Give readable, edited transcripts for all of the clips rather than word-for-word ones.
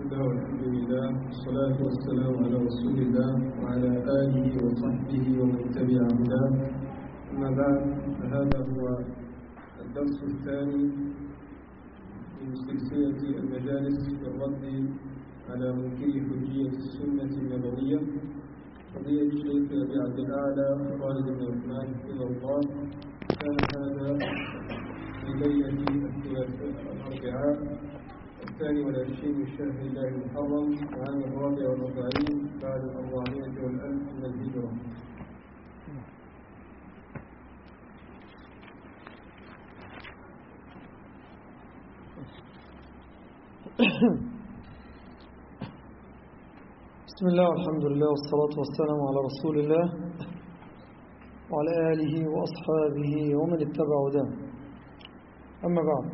الله والحمد لله والصلاة والسلام على رسول الله وعلى آله وصحبه ومن تبع هداه. أما بعد، فهذا هو الدرس الثاني من سلسلة المجالس في الرد على منكر حجية السنة النبوية، قضية الشيخ أبي عبد الأعلى خالد بن عثمان حفظه الله. كان هذا في ليلة الأربعاء 22 من شهر الله المحرم عام 44 بعد 400 والألف من الهجرة. بسم الله والحمد لله والصلاة والسلام على رسول الله وعلى آله وأصحابه ومن اتبع هداه. أما بعد،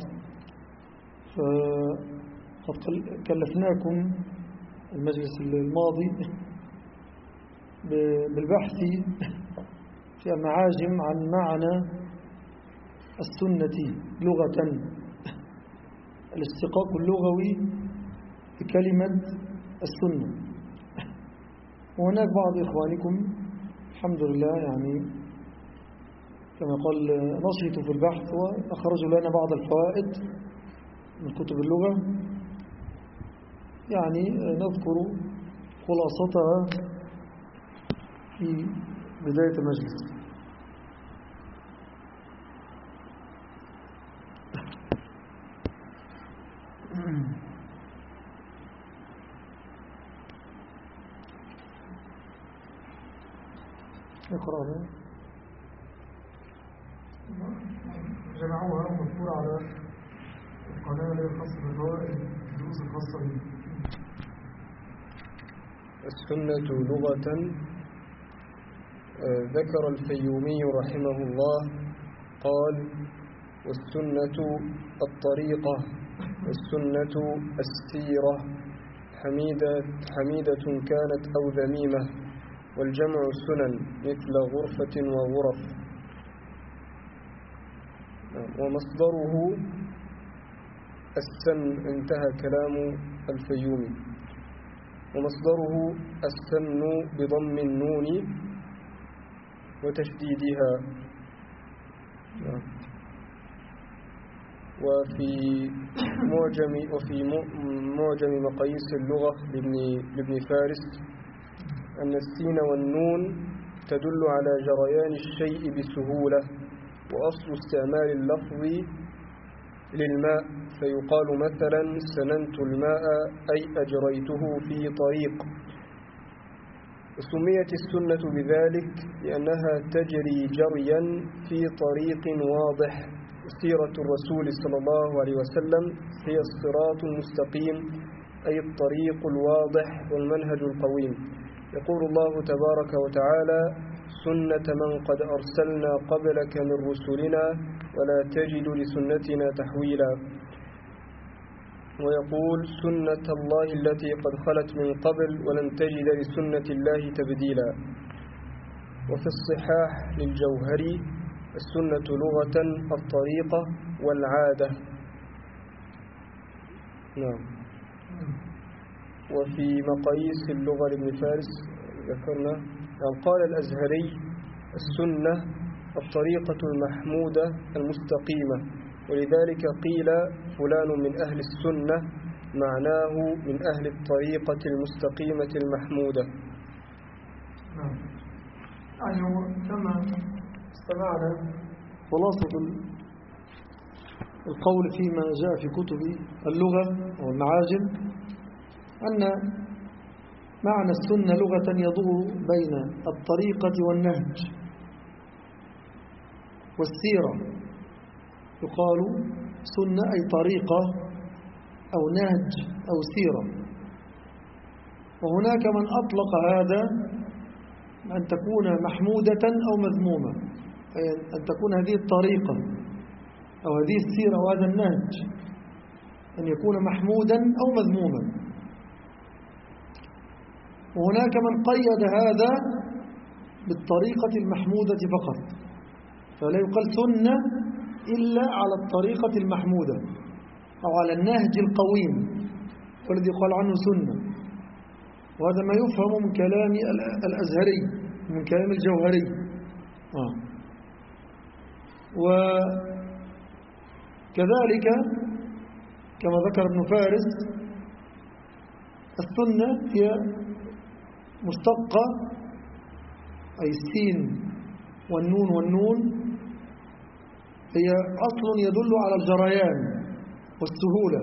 فقد كلفناكم المجلس الماضي بالبحث في المعاجم عن معنى السنة لغة، الاشتقاق اللغوي بكلمة السنة. وهناك بعض إخوانكم الحمد لله يعني كما قال نشطوا في البحث وأخرجوا لنا بعض الفوائد من كتب اللغة، يعني نذكر خلاصتها في بداية المجلس. اقرأ جمعوها ومذكورة على القناة الخاصة بالفوائد الدروس الخاصة به. السنة لغة، ذكر الفيومي رحمه الله قال: والسنة الطريقة، والسنة السيرة، حميدة كانت أو ذميمة، والجمع سنن مثل غرفة وغرف. ومصدره السن، انتهى كلام الفيومي. ومصدره السن بضم النون وتشديدها. وفي معجم مقاييس اللغة لابن فارس أن السين والنون تدل على جريان الشيء بسهولة، وأصل استعمال اللفظ للماء، فيقال مثلا سننت الماء أي أجريته في طريق. وسميت السنة بذلك لأنها تجري جريا في طريق واضح. سيرة الرسول صلى الله عليه وسلم هي الصراط المستقيم، أي الطريق الواضح والمنهج القويم. يقول الله تبارك وتعالى: سنة من قد أرسلنا قبلك من رسلنا ولا تجد لسنتنا تحويلا. ويقول: سنة الله التي قد خلت من قبل ولن تجد لسنة الله تبديلا. وفي الصحاح للجوهري: السنة لغة الطريقة والعادة. نعم. وفي مقاييس اللغة لابن فارس ذكرنا قال الأزهري: السنة الطريقة المحمودة المستقيمة، ولذلك قيل فلان من أهل السنة، معناه من أهل الطريقة المستقيمة المحمودة. يعني كما استمعنا خلاصة القول فيما جاء في كتب اللغة والمعاجم أن معنى السنة لغة يدور بين الطريقة والنهج والسيرة. يقال سنة أي طريقة أو نهج أو سيرة. وهناك من أطلق هذا أن تكون محمودة أو مذمومة، أي أن تكون هذه الطريقة أو هذه السيرة أو هذا النهج أن يكون محمودا أو مذموما. وهناك من قيد هذا بالطريقة المحمودة فقط، فلا يقال سنة إلا على الطريقة المحمودة أو على النهج القويم والذي يقال عنه سنة. وهذا ما يفهم من كلام الأزهري من كلام الجوهري. وكذلك كما ذكر ابن فارس السنة هي مشتقة، أي السين والنون والنون هي أصل يدل على الجريان والسهولة.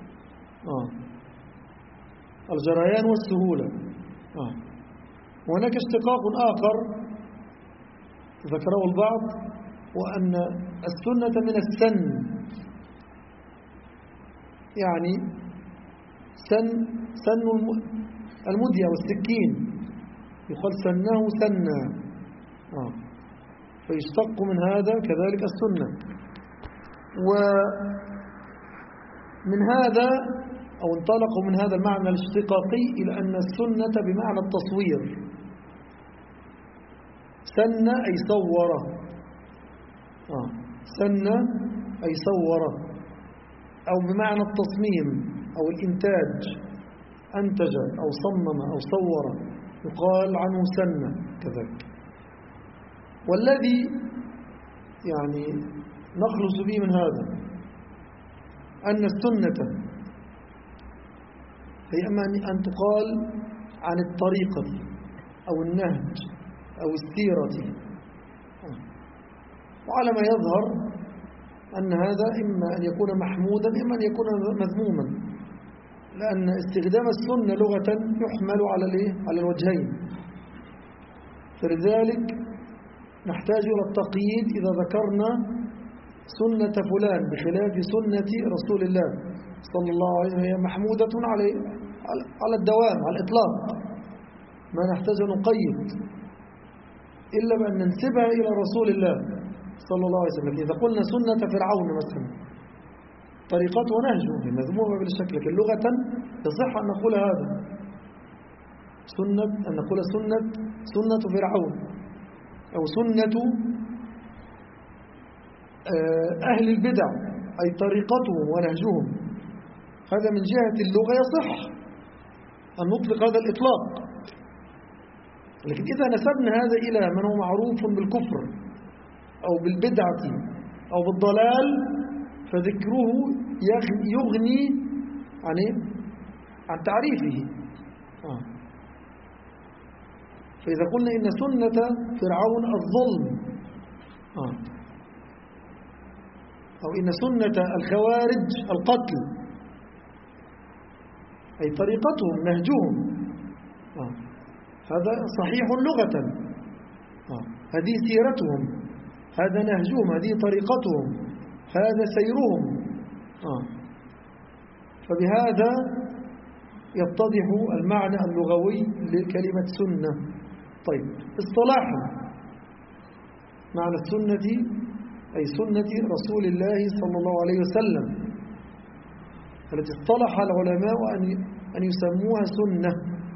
الجريان والسهولة. وهناك اشتقاق آخر ذكره البعض، وأن السنة من السن، يعني سن المدية والسكين، يقال سنه سنا، فيشتق من هذا كذلك السنة. ومن هذا أو انطلقوا من هذا المعنى الاشتقاقي إلى أن السنة بمعنى التصوير. سن أي صور، سن أي صور، أو بمعنى التصميم أو الإنتاج، أنتج أو صمم أو صور، يقال عنه سن كذلك. والذي يعني نخلص به من هذا أن السنة هي أما أن تقال عن الطريقة أو النهج أو السيرة، وعلى ما يظهر أن هذا إما أن يكون محمودا إما أن يكون مذموما، لأن استخدام السنة لغة يحمل على الوجهين. فلذلك نحتاج إلى التقييد إذا ذكرنا سنة فلان بخلاف سنة رسول الله صلى الله عليه وسلم، هي محمودة على الدوام على الإطلاق، ما نحتاج أن نقيد إلا بأن ننسبها إلى رسول الله صلى الله عليه وسلم. إذا قلنا سنة فرعون مثلا، طريقته ونهجه مذمومة بالشكل، لكن لغة يصح أن نقول هذا أن نقول سنة فرعون أو سنة أهل البدع، أي طريقتهم ونهجهم. هذا من جهة اللغة يصح أن نطلق هذا الإطلاق، لكن إذا نسبنا هذا إلى من هو معروف بالكفر أو بالبدعة أو بالضلال فذكره يغني عن تعريفه. فإذا قلنا إن سنة فرعون الظلم، أو إن سنة الخوارج القتل، أي طريقتهم نهجهم، هذا صحيح لغة، هذه سيرتهم، هذا نهجهم، هذه طريقتهم، هذا سيرهم. فبهذا يتضح المعنى اللغوي لكلمة سنة. طيب، اصطلاحا معنى السنة أي سنة رسول الله صلى الله عليه وسلم التي اصطلح العلماء أن يسموها سنة.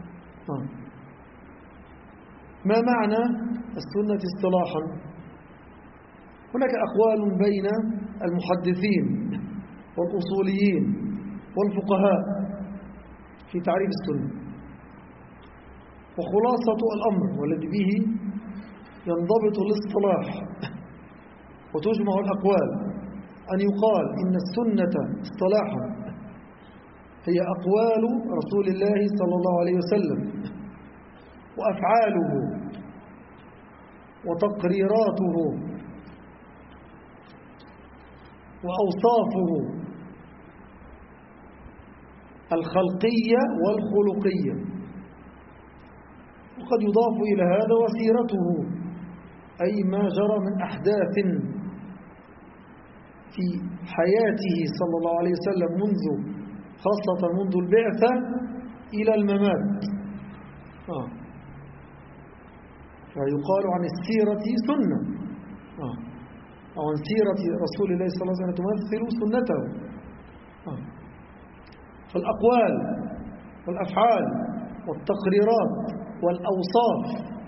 ما معنى السنة اصطلاحا؟ هناك أقوال بين المحدثين والأصوليين والفقهاء في تعريف السنة، وخلاصة الأمر والذي به ينضبط الاصطلاح وتجمع الأقوال أن يقال إن السنة اصطلاحا هي أقوال رسول الله صلى الله عليه وسلم وأفعاله وتقريراته وأوصافه الخلقية والخلقية، وقد يضاف إلى هذا وسيرته، أي ما جرى من أحداث في حياته صلى الله عليه وسلم خاصة منذ البعثة إلى الممات. فيقال عن السيرة سنة، أو عن سيرة رسول الله صلى الله عليه وسلم تمثل سنته. فالأقوال والأفعال والتقريرات والأوصاف،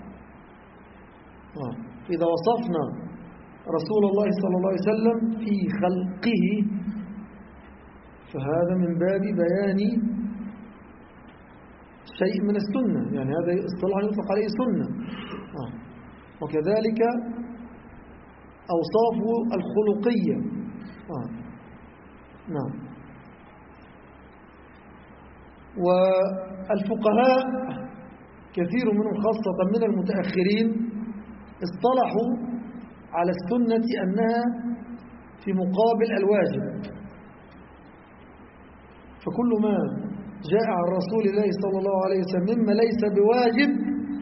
إذا وصفنا رسول الله صلى الله عليه وسلم في خلقه فهذا من باب بيان شيء من السنة، يعني هذا اصطلاح يطلق عليه سنة. وكذلك أوصافه الخلقية. نعم. والفقهاء كثير منهم خاصة من المتأخرين اصطلحوا على السنة أنها في مقابل الواجب، فكل ما جاء عن رسول الله صلى الله عليه وسلم مما ليس بواجب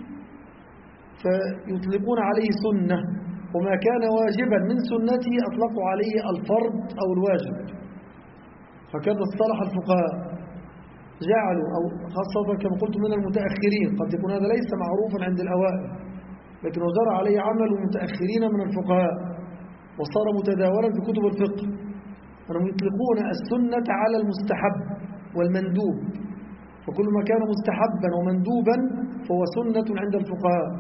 فيطلقون عليه سنة، وما كان واجبا من سنته أطلقوا عليه الفرض أو الواجب. هكذا اصطلح الفقهاء، جعلوا أو خاصة كما قلت من المتأخرين، قد يكون هذا ليس معروفا عند الأوائل، لكن جرى عليه عمل المتأخرين من الفقهاء وصار متداولا في كتب الفقه، أنهم يطلقون السنة على المستحب والمندوب، فكل ما كان مستحبا ومندوبا فهو سنة عند الفقهاء،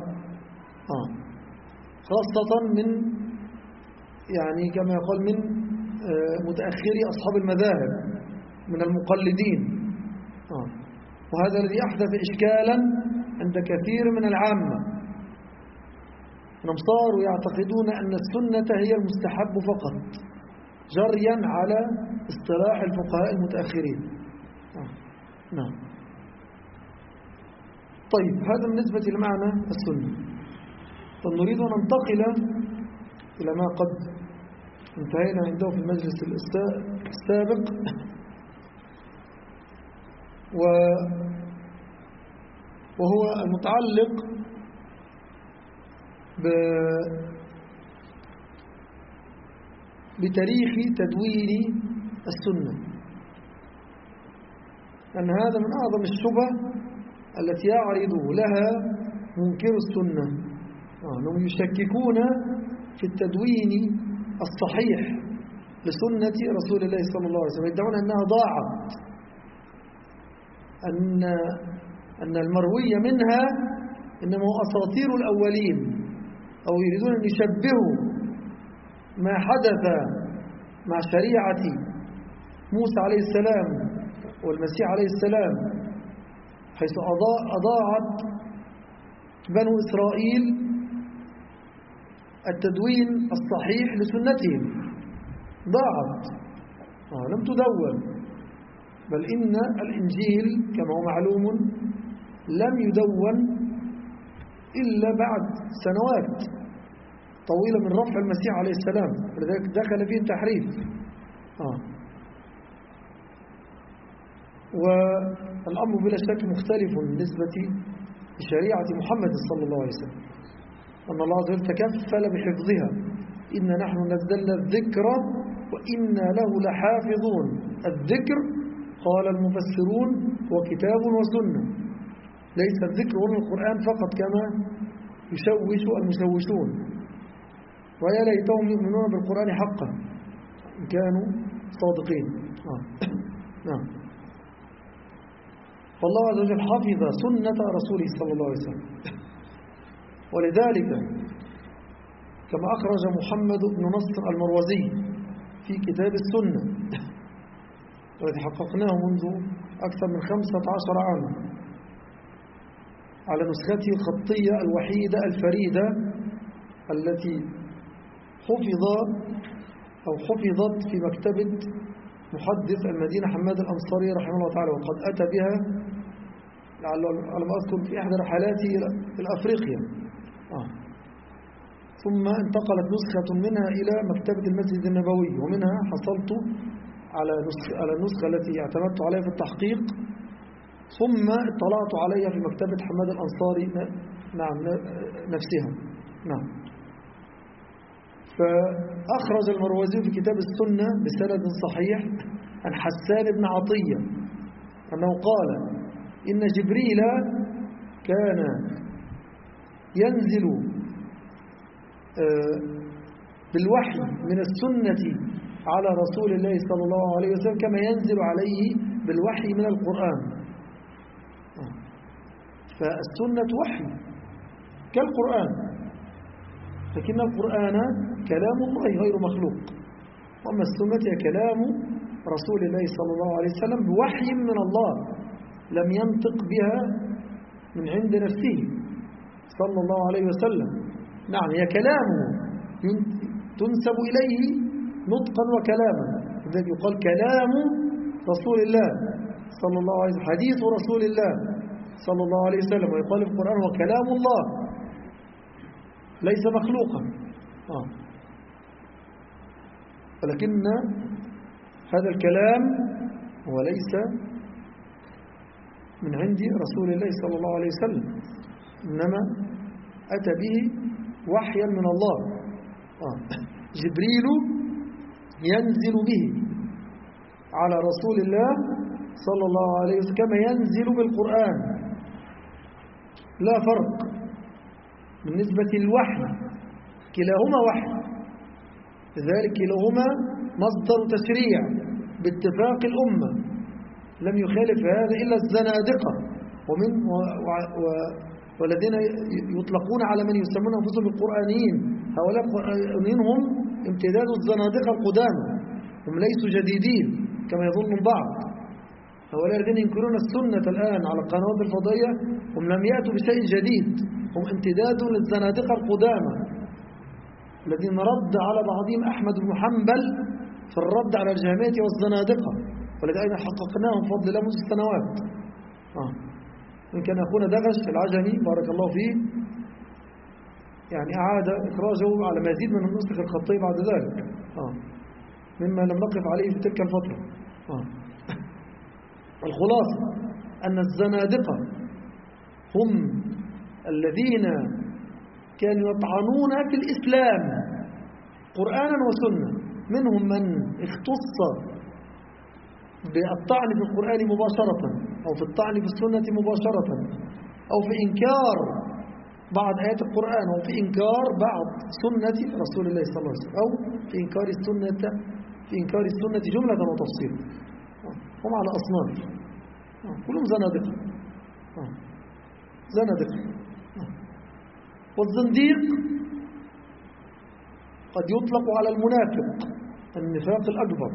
خاصة من يعني كما يقول من متأخري أصحاب المذاهب من المقلدين. وهذا الذي أحدث إشكالا عند كثير من العامة، أنهم صاروا يعتقدون أن السنة هي المستحب فقط جريا على اصطلاح الفقهاء المتأخرين. نعم. طيب، هذا بالنسبة لمعنى السنة. طب نريد أن ننتقل إلى ما قد انتهينا عنده في المجلس السابق، وهو المتعلق بتاريخ تدوين السنة، أن هذا من أعظم الشبه التي يعرض لها منكر السنة، أنهم يشككون في التدوين الصحيح لسنة رسول الله صلى الله عليه وسلم، يدعون أنها ضاعت، أن المروي منها إنما هو أساطير الأولين، أو يريدون أن يشبهوا ما حدث مع شريعة موسى عليه السلام والمسيح عليه السلام، حيث أضاعت بنو إسرائيل التدوين الصحيح لسنتهم، ضاعت لم تدون، بل إن الإنجيل كما هو معلوم لم يدون إلا بعد سنوات طويلة من رفع المسيح عليه السلام، ولذلك دخل فيه التحريف. والأمر بلا شك مختلف بالنسبة لشريعة محمد صلى الله عليه وسلم، أن الله عز وجل تكفل بحفظها، إنا نحن نزلنا الذكر وإنا له لحافظون. الذكر قال المفسرون وكتاب وسنة، ليس الذكر هو القرآن فقط كما يشوش المشوشون، ويا ليتهم يؤمنون بالقرآن حقا إن كانوا صادقين. نعم. فالله عز وجل حفظ سنة رسوله صلى الله عليه وسلم، ولذلك كما أخرج محمد بن نصر المروزي في كتاب السنة الذي حققناه منذ أكثر من 15 عاما على نسخته الخطية الوحيدة الفريدة التي حفظت في مكتبة محدث المدينة حماد الأنصاري رحمه الله تعالى، وقد أتى بها على ما أذكر في إحدى رحلاته إلى أفريقيا، ثم انتقلت نسخة منها إلى مكتبة المسجد النبوي، ومنها حصلت على النسخة التي اعتمدت عليها في التحقيق، ثم اطلعت عليها في مكتبة حماد الأنصاري نعم نفسها. نعم. فأخرج المروزي في كتاب السنة بسند صحيح عن حسان بن عطية أنه قال إن جبريل كان ينزل بالوحي من السنة على رسول الله صلى الله عليه وسلم كما ينزل عليه بالوحي من القرآن. فالسنة وحي كالقرآن، لكن القرآن كلام الله غير مخلوق، وأما السنة هي كلام رسول الله صلى الله عليه وسلم بوحي من الله، لم ينطق بها من عند نفسه صلى الله عليه وسلم. نعم، هي كلامه تنسب إليه نطقا وكلاما، لذلك يقال كلام رسول الله صلى الله عليه وسلم، حديث رسول الله صلى الله عليه وسلم، ويقال في القرآن وكلام الله ليس مخلوقا. ولكن هذا الكلام هو ليس من عند رسول الله صلى الله عليه وسلم، إنما أتى به وحيا من الله. جبريل ينزل به على رسول الله صلى الله عليه وسلم كما ينزل بالقرآن، لا فرق بالنسبة للوحي، كلاهما وحي، لذلك كلاهما مصدر تشريع باتفاق الأمة، لم يخالف هذا إلا الزنادقة والذين يطلقون على من يسمون أنفسهم القرآنيين. هؤلاء القرآنيين هم امتداد الزنادقة القدامى، هم ليسوا جديدين كما يظن البعض. هؤلاء الذين ينكرون السنة الآن على القنوات الفضائية هم لم يأتوا بشيء جديد، هم امتداد للزنادقة القدامى الذين رد على بعضهم أحمد بن حنبل في الرد على الجهمية والزنادقة، والذي أيضا حققناهم بفضل الله منذ سنوات. إن كان أخونا دغش العجمي بارك الله فيه يعني أعاد إخراجه على مزيد من النسخ الخطية بعد ذلك، مما لم نقف عليه في تلك الفترة. الخلاصة أن الزنادقة هم الذين كانوا يطعنون في الإسلام قرآنا وسنة، منهم من اختص بالطعن في القرآن مباشرة، أو في الطعن في السنة مباشرة، أو في إنكار بعض آيات القرآن، أو في إنكار بعض سنة رسول الله صلى الله عليه وسلم، أو في إنكار السنة جملة وتفصيلا. هم على أصناف، كلهم زنادقة. والزنديق قد يطلق على المنافق، النفاق الأكبر،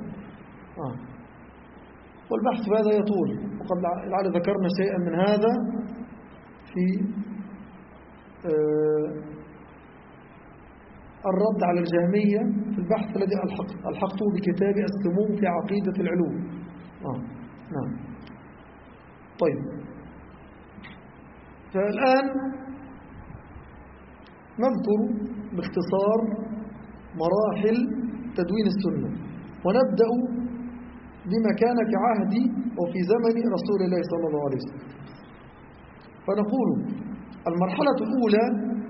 والبحث في هذا يطول، وقد لعل ذكرنا شيئا من هذا في الرد على الجهمية في البحث الذي ألحقته بكتاب السمو في عقيدة العلوم. نعم. طيب، فالآن نذكر باختصار مراحل تدوين السنة، ونبدأ بما كان في عهد وفي زمن رسول الله صلى الله عليه وسلم. فنقول المرحلة الأولى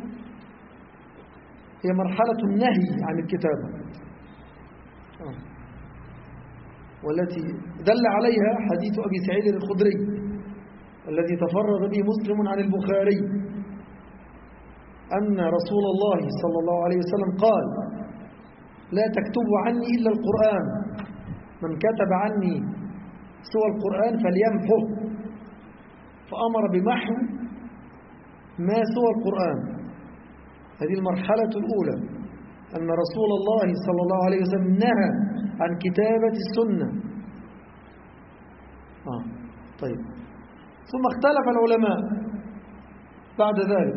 هي مرحلة النهي عن الكتابة، والتي دل عليها حديث أبي سعيد الخدري الذي تفرد به مسلم عن البخاري، أن رسول الله صلى الله عليه وسلم قال: لا تكتبوا عني إلا القرآن، من كتب عني سوى القرآن فليمحه، فأمر بمحو ما سوى القرآن. هذه المرحلة الأولى، أن رسول الله صلى الله عليه وسلم نهى عن كتابة السنة. طيب، ثم اختلف العلماء بعد ذلك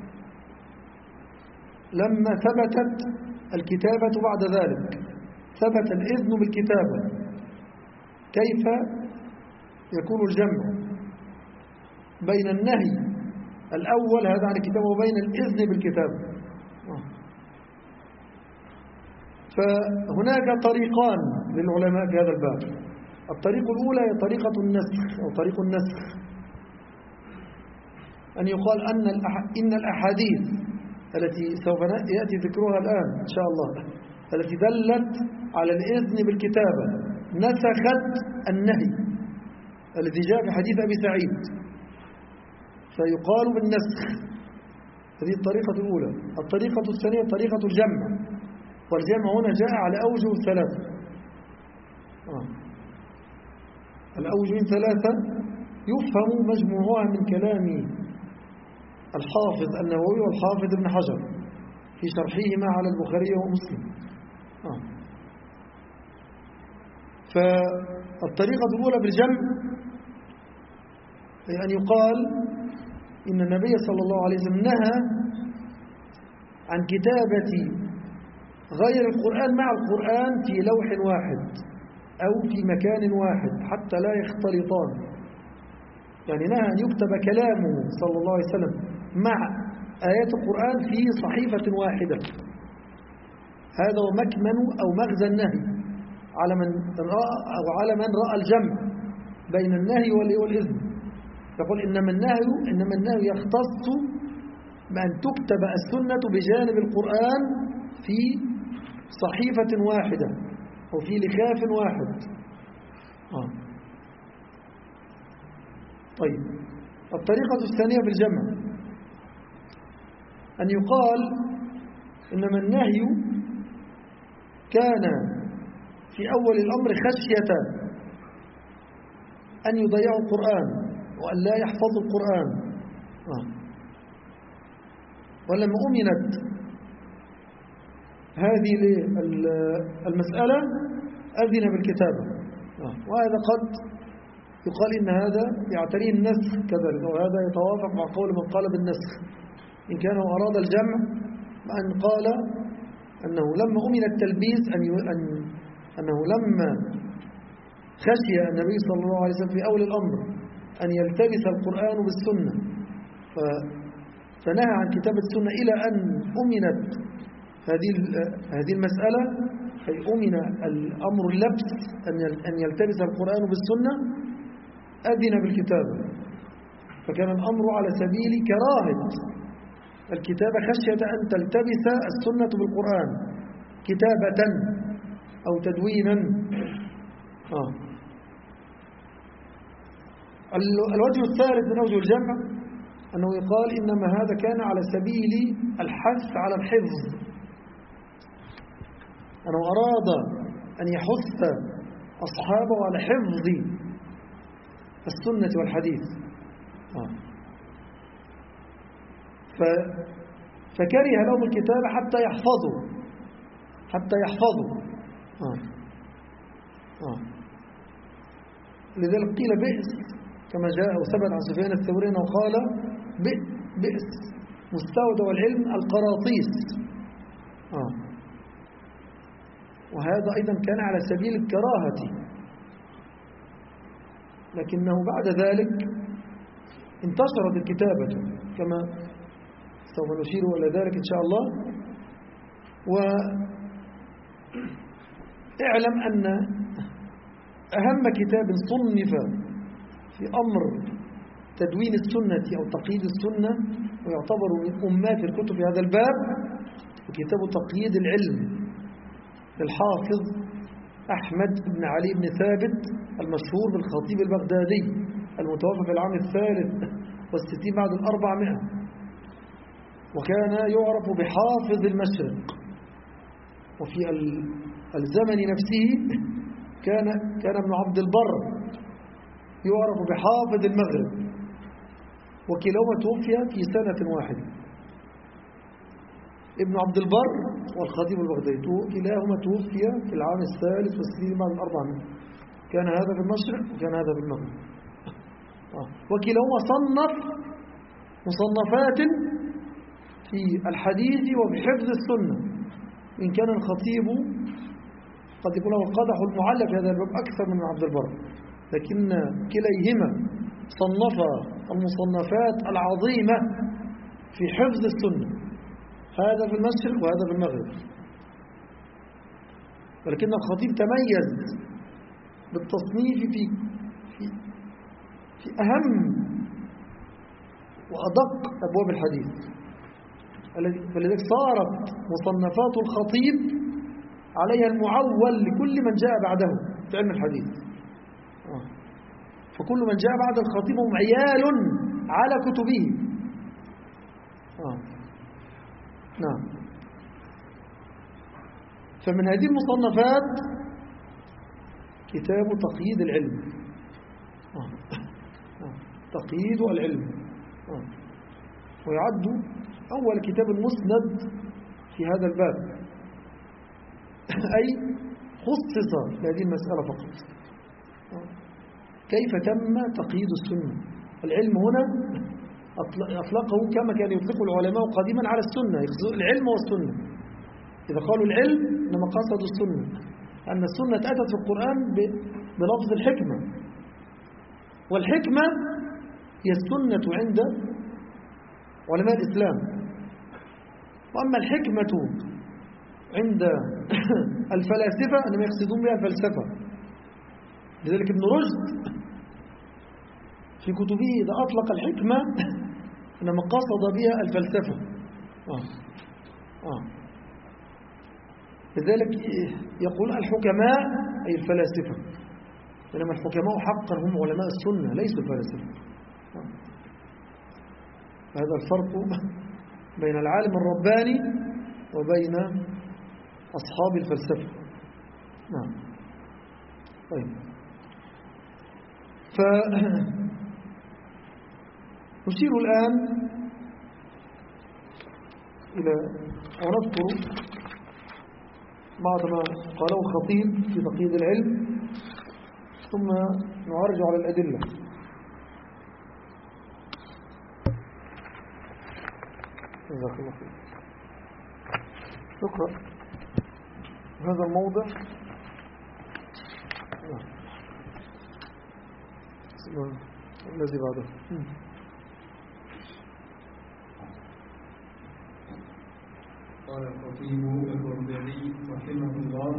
لما ثبتت الكتابة، بعد ذلك ثبت الإذن بالكتابة، كيف يكون الجمع بين النهي الأول هذا عن الكتابة وبين الإذن بالكتابة؟ فهناك طريقان للعلماء في هذا الباب. الطريق الأولى هي طريقة النسخ أو طريق النسخ، أن يقال إن الأحاديث التي سوف يأتي ذكرها الآن إن شاء الله، التي دلت على الإذن بالكتابة نسخت النهي الذي جاء في حديث أبي سعيد، فيقال بالنسخ. هذه الطريقة الأولى. الطريقة الثانية طريقة الجمع، والجمع هنا جاء على أوجه ثلاثة. الأوجه ثلاثة يفهم مجموعها من كلام الحافظ النووي والحافظ ابن حجر في شرحهما على البخاري ومسلم. فالطريقة الأولى بالجمع أي أن يقال إن النبي صلى الله عليه وسلم نهى عن كتابة غير القرآن مع القرآن في لوح واحد أو في مكان واحد حتى لا يختلطان. يعني نهى أن يكتب كلامه صلى الله عليه وسلم مع آيات القرآن في صحيفة واحدة. هذا هو مكمن أو مغزى النهي على من رأى الجمع بين النهي والإذن. يقول إنما النهي يختص بأن تكتب السنة بجانب القرآن في صحيفة واحدة أو في لخاف واحد. طيب، الطريقة الثانية في الجمع أن يقال إنما النهي كان في أول الأمر خشية أن يضيعوا القرآن وأن لا يحفظوا القرآن. ولما أمنت هذه المسألة أذن بالكتابة. وهذا قد يقال إن هذا يعتريه النسخ كذلك، وهذا يتوافق مع قول من قال بالنسخ إن كان أراد الجمع، أن قال أنه لما أمن التلبيس أنه لما خشي النبي صلى الله عليه وسلم في أول الأمر أن يلتبس القرآن بالسنة فنهى عن كتابة السنة إلى أن أمنت هذه المسألة، أي أمن الأمر اللبس أن يلتبس القرآن بالسنة، أذن بالكتابة. فكان الأمر على سبيل كراهة الكتابة خشية أن تلتبس السنة بالقرآن كتابة أو تدوينا. الوجه الثالث من أوجه الجمع أنه يقال إنما هذا كان على سبيل الحث على الحفظ، أنه أراد أن يحث أصحابه على حفظ السنة والحديث. فكره لهم الكتابة حتى يحفظوا. لذلك قيل بئس كما جاء وثبت عن سفيان الثوري أنه قال بئس مستودع العلم القراطيس. وهذا أيضا كان على سبيل الكراهة، لكنه بعد ذلك انتشرت الكتابة كما سوف نشير إلى ذلك إن شاء الله. واعلم أن أهم كتاب صنف في أمر تدوين السنة أو تقييد السنة ويعتبر من أمات الكتب في هذا الباب كتاب تقييد العلم للحافظ أحمد بن علي بن ثابت المشهور بالخطيب البغدادي المتوفى في العام 63 بعد 400، وكان يعرف بحافظ المشرق. وفي الزمن نفسه كان ابن عبد البر يعرف بحافظ المغرب، وكلاهما توفي في سنة واحدة. ابن عبد البر والخطيب البغدادي كلاهما توفي في العام 63 بعد 400. كان هذا في المشرق وكان هذا في المغرب، وكلاهما صنف مصنفات في الحديث وفي حفظ السنة. إن كان الخطيب قد يكون له القدح المعلق في هذا الباب أكثر من عبد البر، لكن كليهما صنف المصنفات العظيمة في حفظ السنة، هذا في المشرق وهذا في المغرب. ولكن الخطيب تميز بالتصنيف في أهم وأدق أبواب الحديث، فلذلك صارت مصنفات الخطيب عليها المعول لكل من جاء بعده في علم الحديث. فكل من جاء بعد الخطيب هم عيال على كتبه. نعم. فمن هذه المصنفات كتاب تقييد العلم، تقييد العلم، ويعد أول كتاب مسند في هذا الباب، أي خصص لهذه المسألة فقط. كيف تم تقييد السنة العلم هنا أطلقه كما كان يطلق العلماء قديما على السنة، العلم والسنة. إذا قالوا العلم إنما قصدوا السنة، أن السنة أتت في القرآن بلفظ الحكمة، والحكمة هي السنة عند علماء الإسلام. وأما الحكمة عند الفلاسفة أنهم يقصدون بها الفلسفة. لذلك ابن رشد في كتبه إذا أطلق الحكمة إنما قصد بها الفلسفة. لذلك يقول الحكماء أي الفلاسفة، إنما الحكماء حقا هم علماء السنة ليسوا الفلاسفة. هذا الفرق بين العالم الرباني وبين أصحاب الفلسفة. نعم. طيب، نشير الآن إلى ونذكر بعض ما قاله الخطيب في تقييد العلم، ثم نعرج على الأدلة. جزاك الله خير. اقرأ هذا الموضع. الذي بعده. قال الخطيب الربيعي رحمه الله: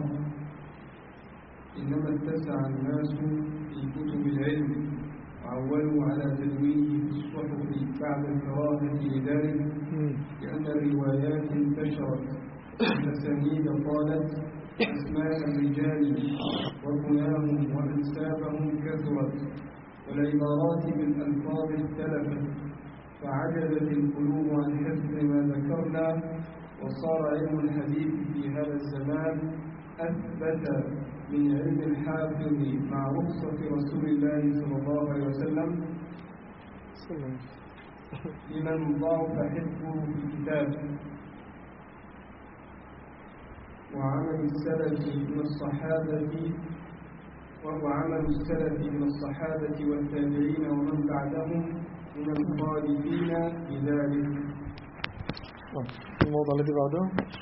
إنما اتسع الناس في كتب العلم وعولوا على تدوينه في الصحف بعد الكراهة لذلك، لأن الروايات انتشرت والأسانيد طالت، أسماء الرجال وكناهم وأنسابهم كثرت، والعبارات بالألفاظ اختلفت، فعجزت القلوب عن حفظ ما ذكرنا، وصار علم الحديث في هذا الزمان أثبت من علم الحافظ مع رخصة رسول الله صلى الله عليه وسلم لمن ضعف حفظه في الكتاب. وعمل السلف من الصحابة والتابعين ومن بعدهم من الخالفين بذلك. الموضوع الذي بعده.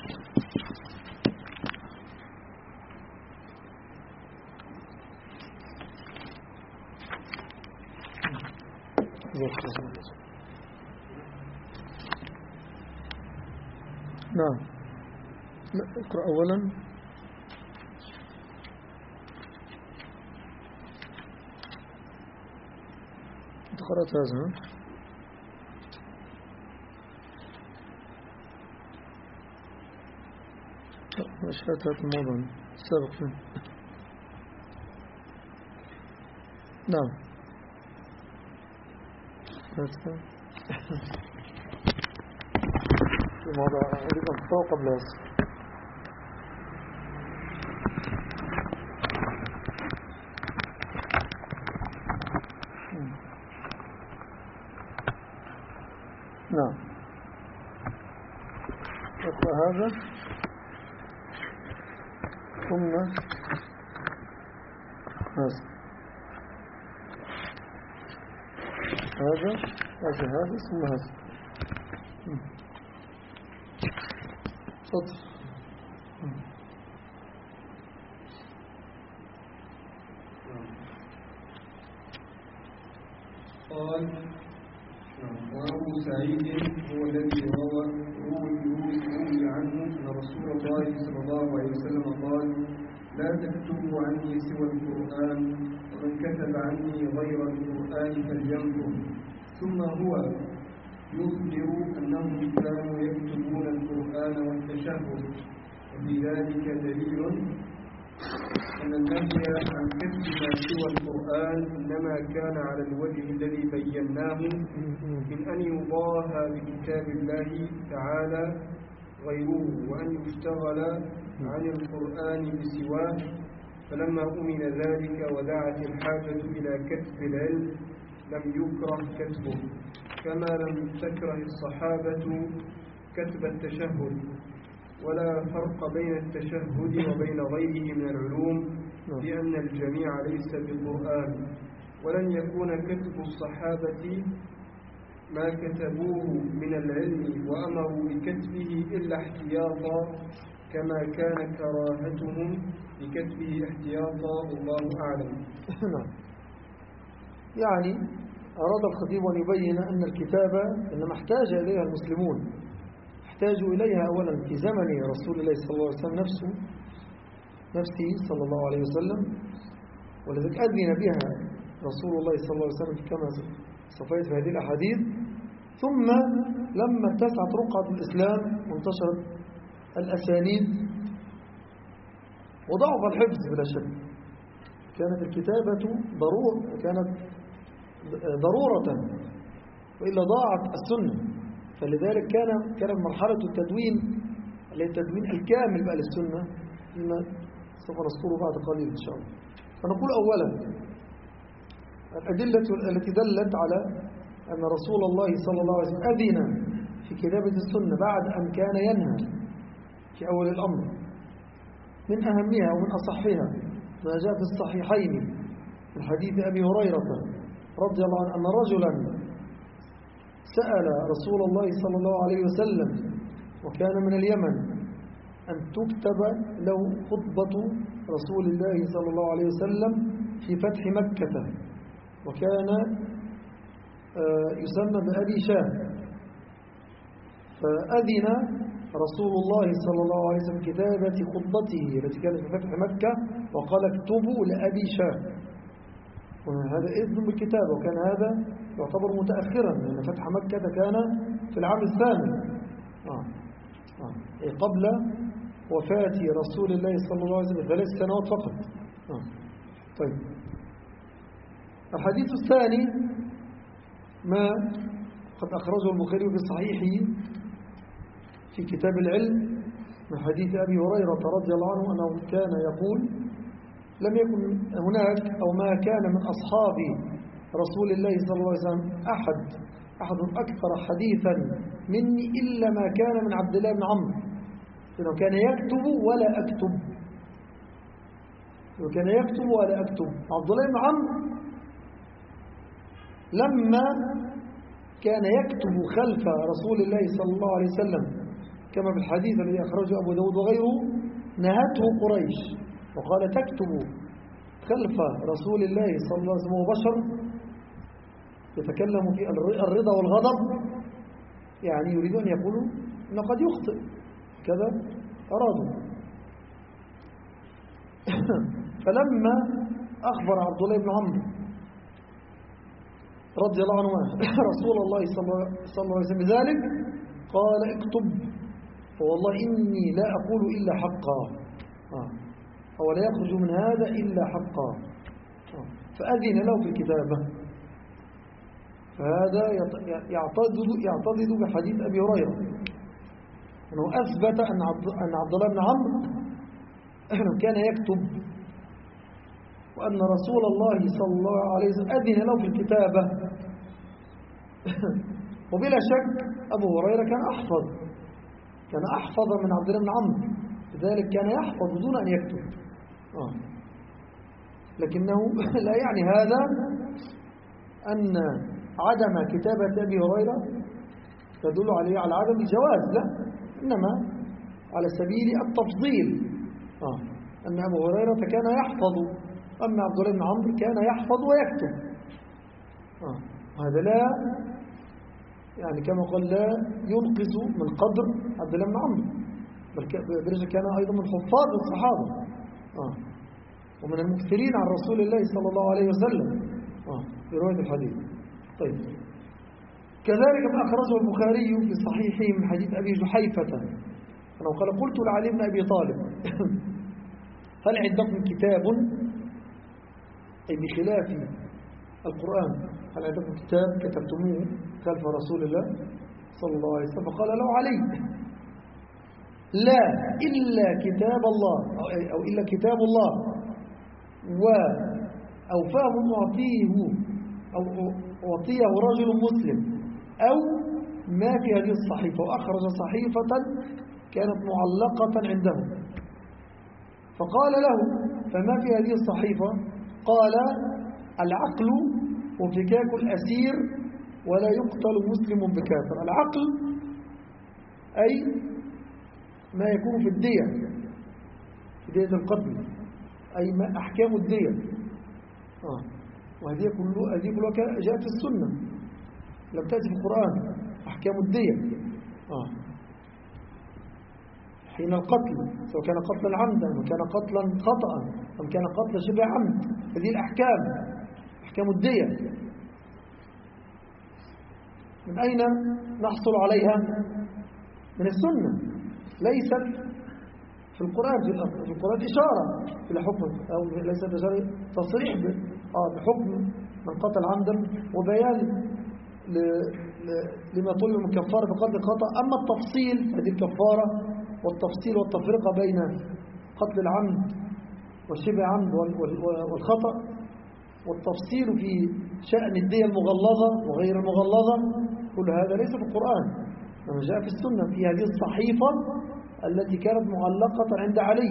نعم، اقرأ أولا. انت قرأت هذا؟ مش هذا الموضوع السابق فيه. نعم، في موضوع أريد أن تطوق قبل هذا. نعم، اقرأ هذا ثم هذا ثم هذا. تفضل. قال: وأبو سعيد هو الذي روي عنه أن رسول الله صلى الله عليه وسلم قال: لا تكتبوا عني سوى القرآن، ومن كتب عني غير القرآن فلينكر. ثم هو يخبر أنهم كانوا يكتبون القرآن والتشهد، وفي ذلك دليل أن النهي عن كتب ما سوى القرآن إنما كان على الوجه الذي بيناه من أن يضاهى بكتاب الله تعالى غيره، وأن يشتغل عن القرآن بسواه. فلما أمن ذلك ودعت الحاجة إلى كتب العلم لم يكره كتبه، كما لم تكره الصحابة كتب التشهد. ولا فرق بين التشهد وبين غيره من العلوم، لأن الجميع ليس بالقرآن، ولن يكون كتب الصحابة ما كتبوه من العلم وأمروا بكتبه إلا احتياطا كما كان كراهتهم بكتبه احتياطا والله أعلم. نعم. يعني أراد الخطيب أن يبين أن الكتابة إنما احتاج إليها المسلمون، احتاجوا إليها أولا في زمن رسول الله صلى الله عليه وسلم نفسه صلى الله عليه وسلم، ولذلك أذن بها رسول الله صلى الله عليه وسلم كما صفيت في هذه الأحاديث. ثم لما اتسعت رقعة الإسلام وانتشرت الأسانيد وضعف الحفظ بلا شك، كانت الكتابة ضرورة وإلا ضاعت السنة. فلذلك كان مرحلة التدوين التدوين الكامل بقى للسنة فيما سوف نذكره بعد قليل إن شاء الله. فنقول أولا الأدلة التي دلت على أن رسول الله صلى الله عليه وسلم أذن في كتابة السنة بعد أن كان ينهى في أول الأمر، من أهمها ومن أصحها ما جاء في الصحيحين من حديث أبي هريرة رضي الله عنه أن رجلا سأل رسول الله صلى الله عليه وسلم وكان من اليمن أن تكتب له خطبة رسول الله صلى الله عليه وسلم في فتح مكة، وكان يسمى بأبي شاه. فأذن رسول الله صلى الله عليه وسلم كتابة خطبته التي كانت في فتح مكة وقال اكتبوا لأبي شاه، وهذا إذن بالكتابة، وكان هذا يعتبر متأخرا لأن فتح مكة كان في العام الثامن قبل وفاة رسول الله صلى الله عليه وسلم 3 سنوات فقط. طيب، الحديث الثاني ما قد أخرجه البخاري في صحيحه في كتاب العلم من حديث أبي هريرة رضي الله عنه أنه كان يقول لم يكن هناك أو ما كان من أصحاب رسول الله صلى الله عليه وسلم أحد أكثر حديثا مني إلا ما كان من عبد الله بن عمرو، إنه كان يكتب ولا أكتب، وكان يكتب ولا أكتب. عبد الله بن عمرو لما كان يكتب خلف رسول الله صلى الله عليه وسلم كما في الحديث الذي أخرجه أبو داود وغيره، نهته قريش وقال تكتب خلف رسول الله صلى الله عليه وسلم وهو بشر يتكلم في الرضا والغضب، يعني يريدون أن يقولوا أنه قد يخطئ كذا أرادوا. فلما أخبر عبد الله بن عمرو رضي الله عنه رسول الله صلى الله عليه وسلم بذلك قال اكتب فوالله إني لا أقول إلا حقا أو لا يخرج من هذا إلا حقا، فأذن له في الكتابة. فهذا يعتضد بحديث أبي هريرة أنه أثبت أن عبد الله بن عمرو كان يكتب، وأن رسول الله صلى الله عليه وسلم أذن له في الكتابة. وبلا شك أبو هريرة كان أحفظ من عبد الله بن عمرو، لذلك كان يحفظ دون أن يكتب. لكنه لا يعني هذا أن عدم كتابة أبي هريرة تدل عليه على عدم الجواز، لا، إنما على سبيل التفضيل، أن أبو هريرة كان يحفظ، أما عبد الله بن عمرو كان يحفظ ويكتب. هذا لا يعني كما قال لا ينقص من قدر عبد الله بن عمرو، بل كان أيضا من حفاظ الصحابة ومن المكثرين عن رسول الله صلى الله عليه وسلم في رواية الحديث. طيب، كذلك ما أخرجه البخاري في صحيحه من حديث أبي جحيفة أنه قال قلت لعلي بن أبي طالب هل عندكم كتاب، أي بخلاف القرآن، هل عندكم كتاب كتبتموه خلف رسول الله صلى الله عليه وسلم؟ فقال له علي لا إلا كتاب الله أو إلا كتاب الله وأوفاه أعطيه رجل مسلم أو ما في هذه الصحيفة، وأخرج صحيفة كانت معلقة عنده. فقال له فما في هذه الصحيفة؟ قال العقل وفكاك الأسير ولا يقتل مسلم بكافر. العقل أي ما يكون في الدية، في دية القتل، أي ما أحكام الدية. وهذه كلها جاءت في السنة، لم تأتي في القرآن. أحكام الدية حين القتل، سواء كان قتلا عمدا أو كان قتلا خطأ أو كان قتل شبه عمد، هذه الأحكام أحكام الدية. من أين نحصل عليها؟ من السنة، ليست في القرآن. في القرآن إشارة إلى حكم، أو ليست إشارة، تصريح بحكم من قتل عمدا وبيان لما طلب من كفارة بقتل خطأ. أما التفصيل هذه الكفارة والتفصيل والتفرقة بين قتل العمد والشبه عمد والخطأ، والتفصيل في شأن الدية المغلظة وغير المغلظة، كل هذا ليس في القرآن، إنما جاء في السنة في هذه الصحيفة التي كانت معلقة عند علي،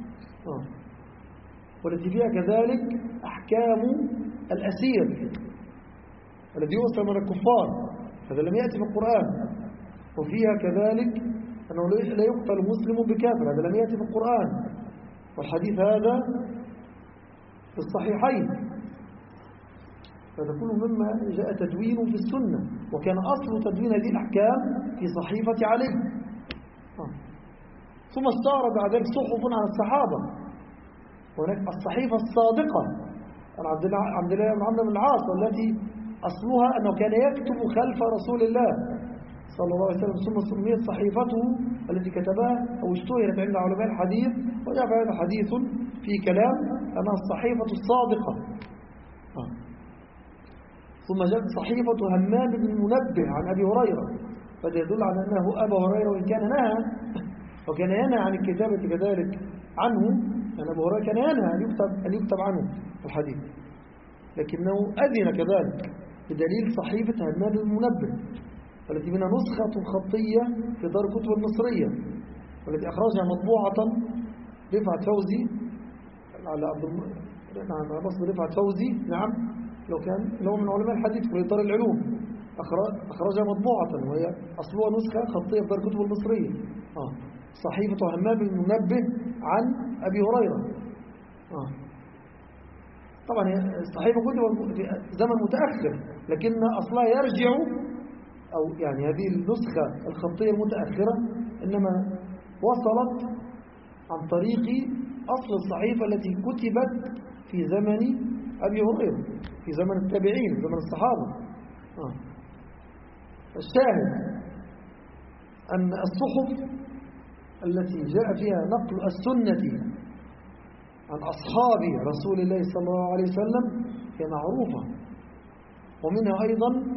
والتي فيها كذلك أحكام الأسير الذي يؤسر من الكفار، هذا لم يأتي في القرآن. وفيها كذلك أنه لا يقتل مسلم بكافر، هذا لم يأتي في القرآن. والحديث هذا في الصحيحين، هذا كله مما جاء تدوينه في السنة، وكان أصل تدوين هذه الأحكام في صحيفة علي. ثم اشتهر بعد ذلك صحف عن الصحابة، وهناك الصحيفة الصادقة عن عبد الله بن عمرو بن العاص، والتي أصلها أنه كان يكتب خلف رسول الله صلى الله عليه وسلم، ثم سميت صحيفته التي كتبها أو اشتهرت عند علماء الحديث، وجاء هذا حديث في كلام أنها الصحيفة الصادقة. ثم جاءت صحيفة همام بن منبه عن أبي هريرة، فهذا يدل على أنه أبا هريرة، وإن كان نهى وكان ينهى عن الكتابة كذلك عنه، يعني أبو هريرة كان ينهى أن يكتب عنه في الحديث، لكنه أذن كذلك بدليل صحيفة همام بن منبه التي منها نسخة خطية في دار الكتب المصرية، والتي أخرجها مطبوعة رفعت فوزي على مصر رفعت فوزي، نعم، لو من علماء الحديث في إطار العلوم، أخرجها مطبوعة، وهي أصلها نسخة خطية في دار الكتب المصرية. صحيفة همام بن منبه عن أبي هريرة. طبعا الصحيفة كتب في زمن متأخر، لكن أصلها يرجع، أو يعني هذه النسخة الخطية المتأخرة إنما وصلت عن طريق أصل الصحيفة التي كتبت في زمن أبي هريرة، في زمن التابعين، في زمن الصحابة. الشاهد أن الصحف التي جاء فيها نقل السنة عن أصحاب رسول الله صلى الله عليه وسلم هي معروفة، ومنها أيضا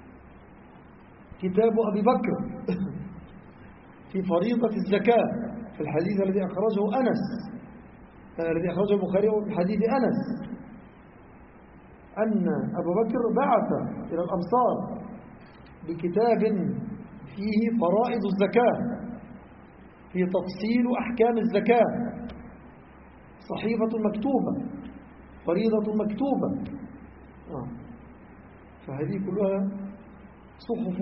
كتاب أبي بكر في فريضة الزكاة، في الحديث الذي أخرجه الذي أخرجه البخاري في حديث أنس، أن أبو بكر بعث إلى الأمصار بكتاب فيه فرائض الزكاة، فيه تفصيل أحكام الزكاة، صحيفة مكتوبة، فريضة مكتوبة. فهذه كلها صحف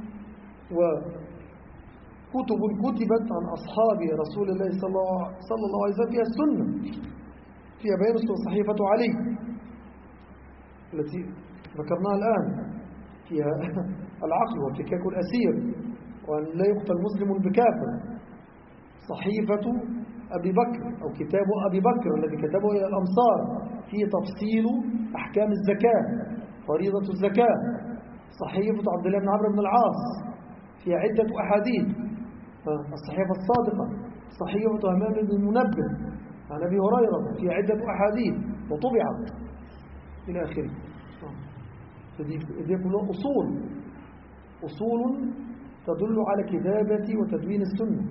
وكتب كتبت عن أصحاب رسول الله صلى الله عليه وسلم، فيها السنة، فيها بيان صحيفة علي التي ذكرناها الآن، فيها العقل وفكاك الأسير وأن لا يقتل مسلم بكافر، صحيفة أبي بكر أو كتاب أبي بكر الذي كتبه إلى الأمصار فيه تفصيل أحكام الزكاة، فريضة الزكاة، صحيفة عبد الله بن عمرو بن العاص فيها عدة أحاديث، الصحيفة الصادقة، صحيفة همام بن منبه عن أبي هريرة فيها عدة أحاديث وطبعت إلى آخره. هذه كلها أصول تدل على كتابة وتدوين السنة.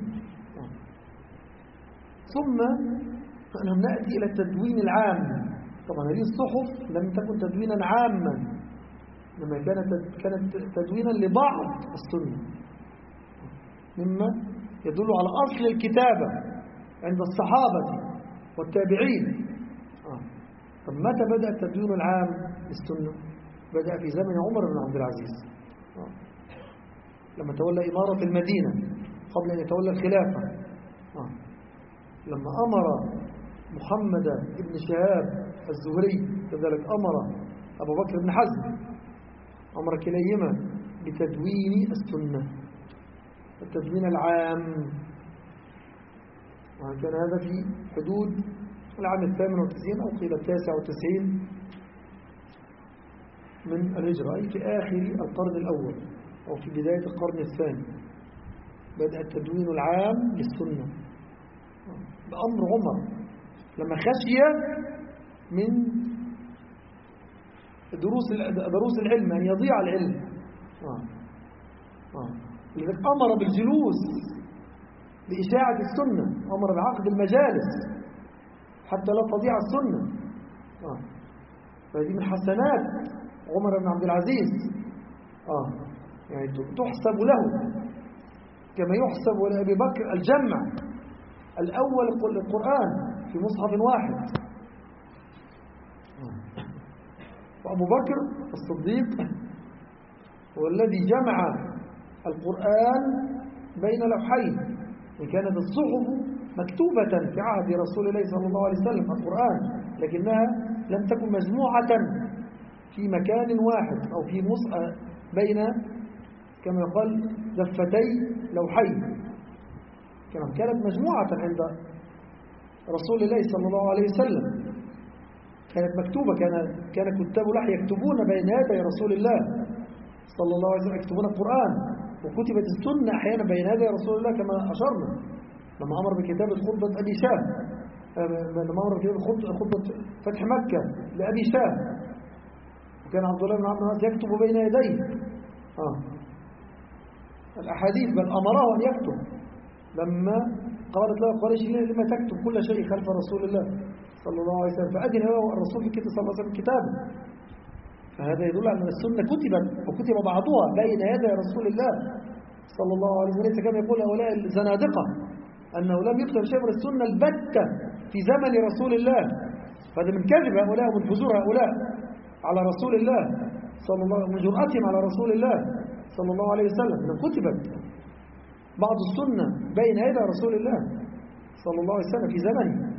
ثم نحن نأتي إلى التدوين العام. طبعا هذه الصحف لم تكن تدوينا عاما، لما كانت تدوينا لبعض السنة، مما يدل على أصل الكتابة عند الصحابة والتابعين. طب متى بدأ التدوين العام للسنة؟ بدأ في زمن عمر بن عبد العزيز لما تولى إمارة المدينة قبل أن يتولى الخلافة. لما أمر محمد بن شهاب الزهري كذلك أمر أبو بكر بن حزم، أمر كليهما بتدوين السنة، التدوين العام، وكان هذا في حدود العام 98 أو قيل 99 من الهجرة، أي في آخر القرن الأول أو في بداية القرن الثاني بدأ التدوين العام للسنة بأمر عمر لما خشي من دروس العلم أن يضيع العلم. لذلك أمر بالجلوس لإشاعة السنة، أمر بعقد المجالس حتى لا تضيع السنة. فهذه من حسنات عمر بن عبد العزيز، يعني تحسب له كما يحسب لأبي بكر الجمع الأول للقرآن في مصحف واحد. وأبو بكر الصديق هو الذي جمع القرآن بين لوحين، وكانت الصحف مكتوبة في عهد رسول الله صلى الله عليه وسلم القرآن، لكنها لم تكن مجموعة في مكان واحد أو في مصحف بين كما يقال دفتي لوحين، كانت مجموعة عند رسول الله صلى الله عليه وسلم، كانت مكتوبة. كان كتاب لوحي يكتبون بين يدي رسول الله صلى الله عليه وسلم، يكتبون القرآن، وكتبت السنة أحيانا بين يدي رسول الله كما أشرنا لما أمر بكتابة خطبة أبي شاه، لما أمر بكتابة خطبة فتح مكة لأبي شاه، وكان عبد الله بن عبد العزيز يكتب بين يديه الأحاديث، بل أمره أن يكتب لما قالت له قريش لما تكتب كل شيء خلف رسول الله صلى الله عليه وسلم، فأذن هو الرسول صلى الله عليه وسلم كتابه. فهذا يدل على أن السنة كتبت وكتب بعضها بين يدي رسول الله صلى الله عليه وسلم، ليس كما يقول هؤلاء الزنادقة أنه لم يكتب شيء من السنة البتة في زمن رسول الله، فهذا من كذب هؤلاء ومن فجور هؤلاء على رسول الله صلى الله عليه وسلم، من جرأتهم على رسول الله صلى الله عليه وسلم، أنه كتبت بعض السنة بين يدي رسول الله صلى الله عليه وسلم في زمنه.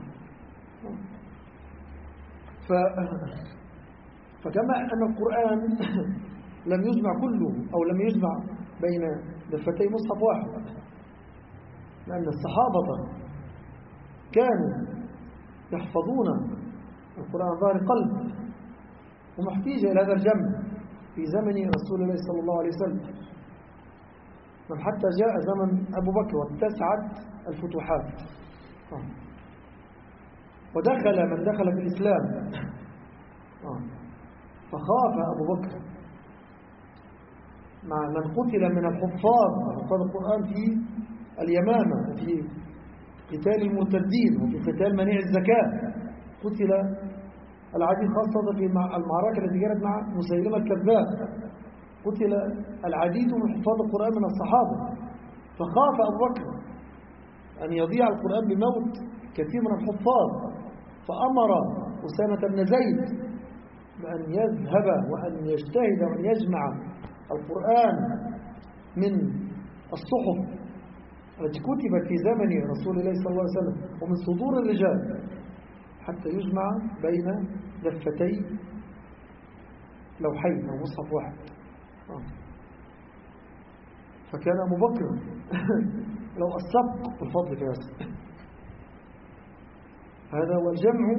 فكما أن القرآن لم يجمع كله أو لم يجمع بين دفتي مصحف واحد، لأن الصحابة كانوا يحفظون القرآن ظاهر قلب، ومحتاجة إلى هذا الجمع في زمن رسول الله صلى الله عليه وسلم، حتى جاء زمن أبو بكر واتسعت الفتوحات، ودخل من دخل في الإسلام، فخاف أبو بكر مع من قتل من حفاظ القرآن في اليمامة وفي قتال المرتدين وفي قتال منيع الزكاة، قتل العديد خاصة في المعركة التي كانت مع مسيلمة الكذاب، قتل العديد من حفاظ القرآن من الصحابة، فخاف أبو بكر أن يضيع القرآن بموت كثير من الحفاظ، فأمر أسامة بن زيد بأن يذهب وأن يجتهد وأن يجمع القرآن من الصحف التي كتبت في زمن رسول الله صلى الله عليه وسلم ومن صدور الرجال حتى يجمع بين دفتي لوحين أو مصحف واحد. فكان أبو بكر لو السبق بالفضل في هذا هو الجمع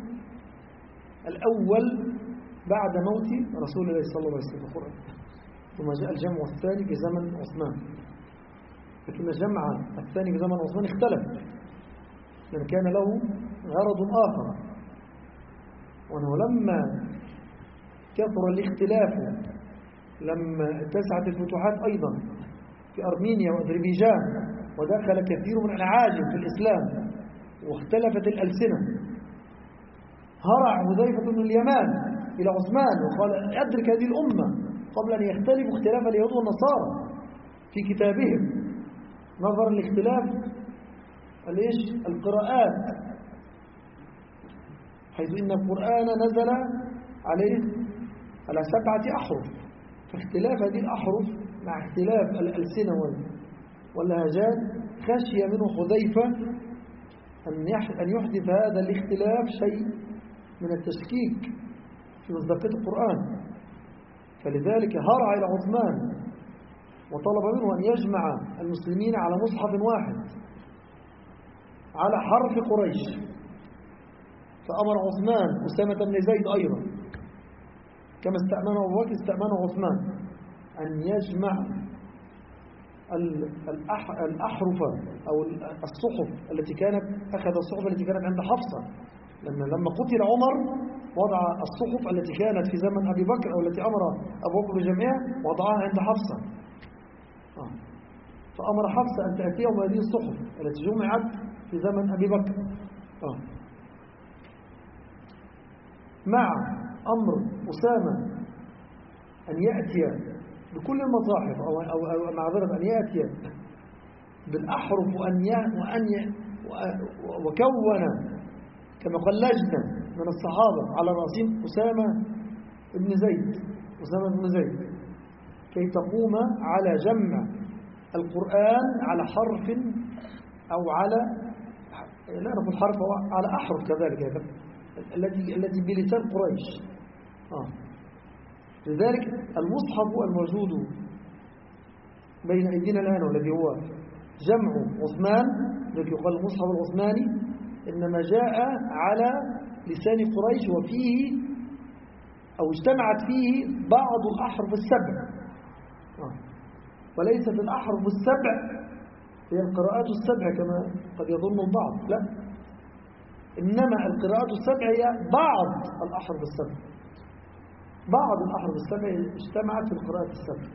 الأول بعد موت رسول الله صلى الله عليه وسلم، ثم جاء الجمع الثاني في زمن عثمان، لكن الجمع الثاني في زمن عثمان اختلف، لأن كان له غرض آخر، وأنه لما كثر الاختلاف، لما اتسعت الفتوحات أيضا في أرمينيا وأذربيجان ودخل كثير من العاجم في الإسلام واختلفت الألسنة، هرع حذيفة بن اليمان إلى عثمان وقال أدرك هذه الأمة قبل أن يختلفوا اختلاف اليهود والنصارى في كتابهم، نظرا لاختلاف القراءات، حيث إن القرآن نزل عليه على 7 أحرف، فاختلاف هذه الأحرف مع اختلاف الألسنة واللهجات خشي منه حذيفة أن يحدث هذا الاختلاف شيء من التشكيك في مصداقية القرآن، فلذلك هرع إلى عثمان وطلب منه أن يجمع المسلمين على مصحف واحد على حرف قريش. فأمر عثمان أسامة بن زيد أيضا كما استأمنه أبو بكر استأمنه عثمان أن يجمع الأحرف أو الصحف التي كانت أخذ الصحف التي كانت عند حفصة، لما قتل عمر وضع الصحف التي كانت في زمن أبي بكر أو التي أمر أبو بكر بجمعها وضعها عند حفصة. فأمر حفصة أن تأتيهم هذه الصحف التي جمعت في زمن أبي بكر مع أمر أسامة أن يأتي بكل المصاحف أو معذرة أن يأتي بالأحرف وكون كما قال لجنة من الصحابة على رأسهم أسامة بن زيد كي تقوم على جمع القرآن على حرف أو على لا نقول حرف على أحرف كذلك التي بلسان قريش. لذلك المصحف الموجود بين أيدينا الآن والذي هو جمع عثمان الذي يقال المصحف العثماني إنما جاء على لسان قريش وفيه أو اجتمعت فيه بعض الأحرف السبع وليست الأحرف السبع هي القراءات السبع كما قد يظن البعض، لا، إنما القراءات السبع هي بعض الأحرف السبع، بعض الأحرف السبع اجتمعت في القراءات السبع.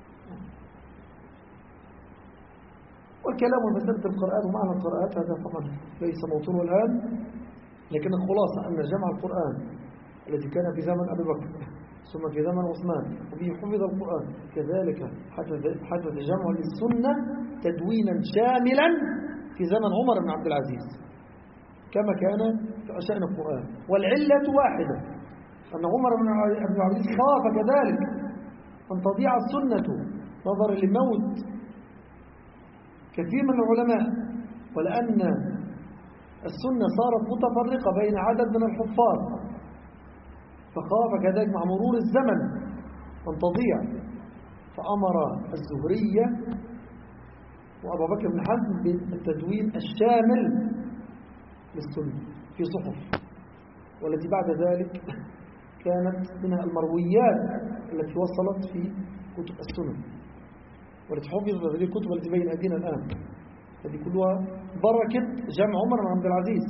والكلام في مسألة القراءات ومعنى القراءات هذا طبعا ليس موضوعه الآن، لكن الخلاصة أن جمع القرآن الذي كان في زمن أبي بكر ثم في زمن عثمان وبه حفظ القرآن كذلك حدث جمع للسنة تدوينا شاملا في زمن عمر بن عبد العزيز كما كان في شأن القرآن. والعلة واحدة أن عمر بن عبد العزيز خاف كذلك أن تضيع السنة نظرا لموت كثير من العلماء، ولأن السنة صارت متفرقة بين عدد من الحفاظ، فخاف كذلك مع مرور الزمن أن تضيع، فأمر الزهرية وأبا بكر بن حزم بالتدوين الشامل للسنة في صحف، والتي بعد ذلك كانت منها المرويات التي وصلت في كتب السنة والتي حفظت هذه الكتب التي بين أيدينا الآن، هذه كلها بركة جمع عمر بن عبد العزيز.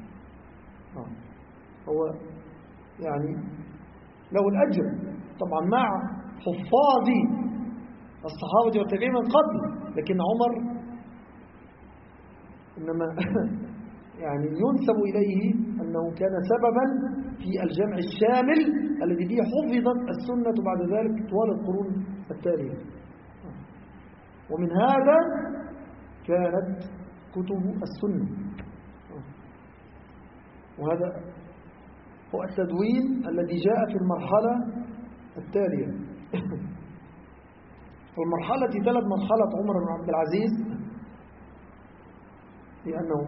هو يعني له الأجر طبعا مع حفاظ الصحابة والتابعين من قبل، لكن عمر إنما يعني ينسب إليه أنه كان سببا في الجمع الشامل الذي به حفظت السنة بعد ذلك طوال القرون التالية. ومن هذا كانت كتب السنة، وهذا هو التدوين الذي جاء في المرحلة التالية. والمرحلة تلت مرحلة عمر بن عبد العزيز، لأنه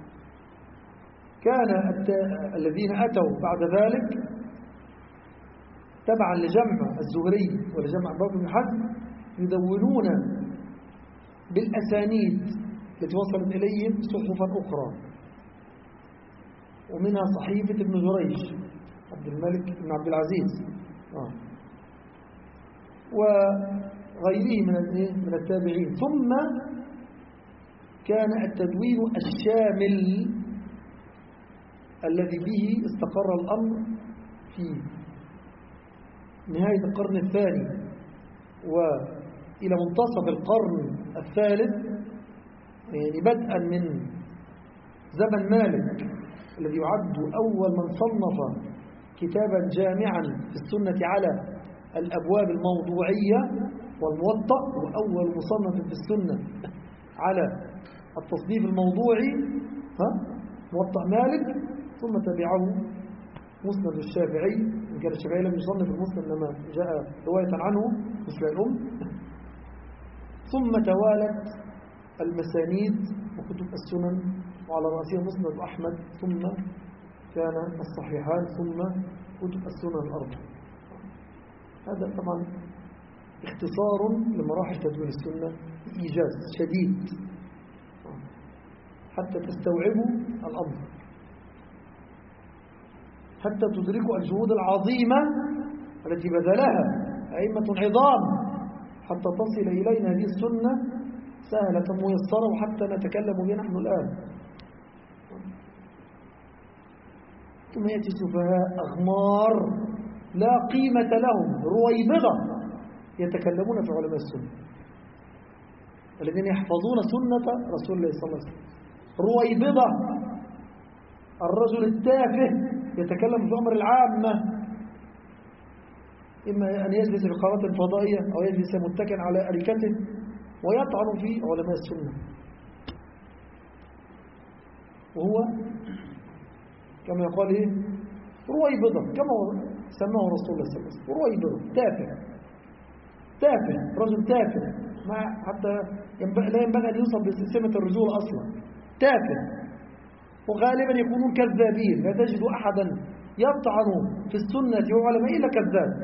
كان الذين أتوا بعد ذلك تبعا لجمع الزهري ولجمع أبي بكر بن حزم يدونون بالأسانيد التي وصلت إليهم صحفا أخرى، ومنها صحيفة ابن جريج عبد الملك بن عبد العزيز وغيره من التابعين. ثم كان التدوين الشامل الذي به استقر الأمر في نهاية القرن الثاني وإلى منتصف القرن الثالث، يعني بدءا من زمن مالك الذي يعد أول من صنف كتابا جامعا في السنة على الأبواب الموضوعية والموطأ، وأول مصنف في السنة على التصنيف الموضوعي موطأ مالك، ثم تبعه مسند الشافعي كان الشافعي لم يصنف المسند إنما جاء رواية عنه مثل الأم. ثم توالت المسانيد وكتب السنن وعلى رأسها مسند أحمد، ثم كان الصحيحان، ثم كتب السنن الأربع. هذا طبعا اختصار لمراحل تدوين السنة إيجاز شديد حتى تستوعبوا الأمر، حتى تدركوا الجهود العظيمة التي بذلها أئمة عظام حتى تصل إلينا هذه السنة سهلة ميسرة وحتى نتكلم بها نحن الآن. ثم يأتي سفهاء أغمار لا قيمة لهم رويبضة يتكلمون في علماء السنة الذين يحفظون سنة رسول الله صلى الله عليه وسلم. رويبضة الرجل التافه يتكلم في أمر العامة، إما أن يجلس في قناة فضائية أو يجلس متكئا على أريكته ويطعن في علماء السنة، وهو كما يقال إيه رويبضة كما سماه رسول الله صلى الله عليه وسلم. رويبضة تافه رجل تافه، حتى لا ينبغي أن يوصف بسمة الرجولة أصلا. تافه، وغالبا يكونون كذابين، لا تجد أحدا يطعن في السنة وعلماء إلا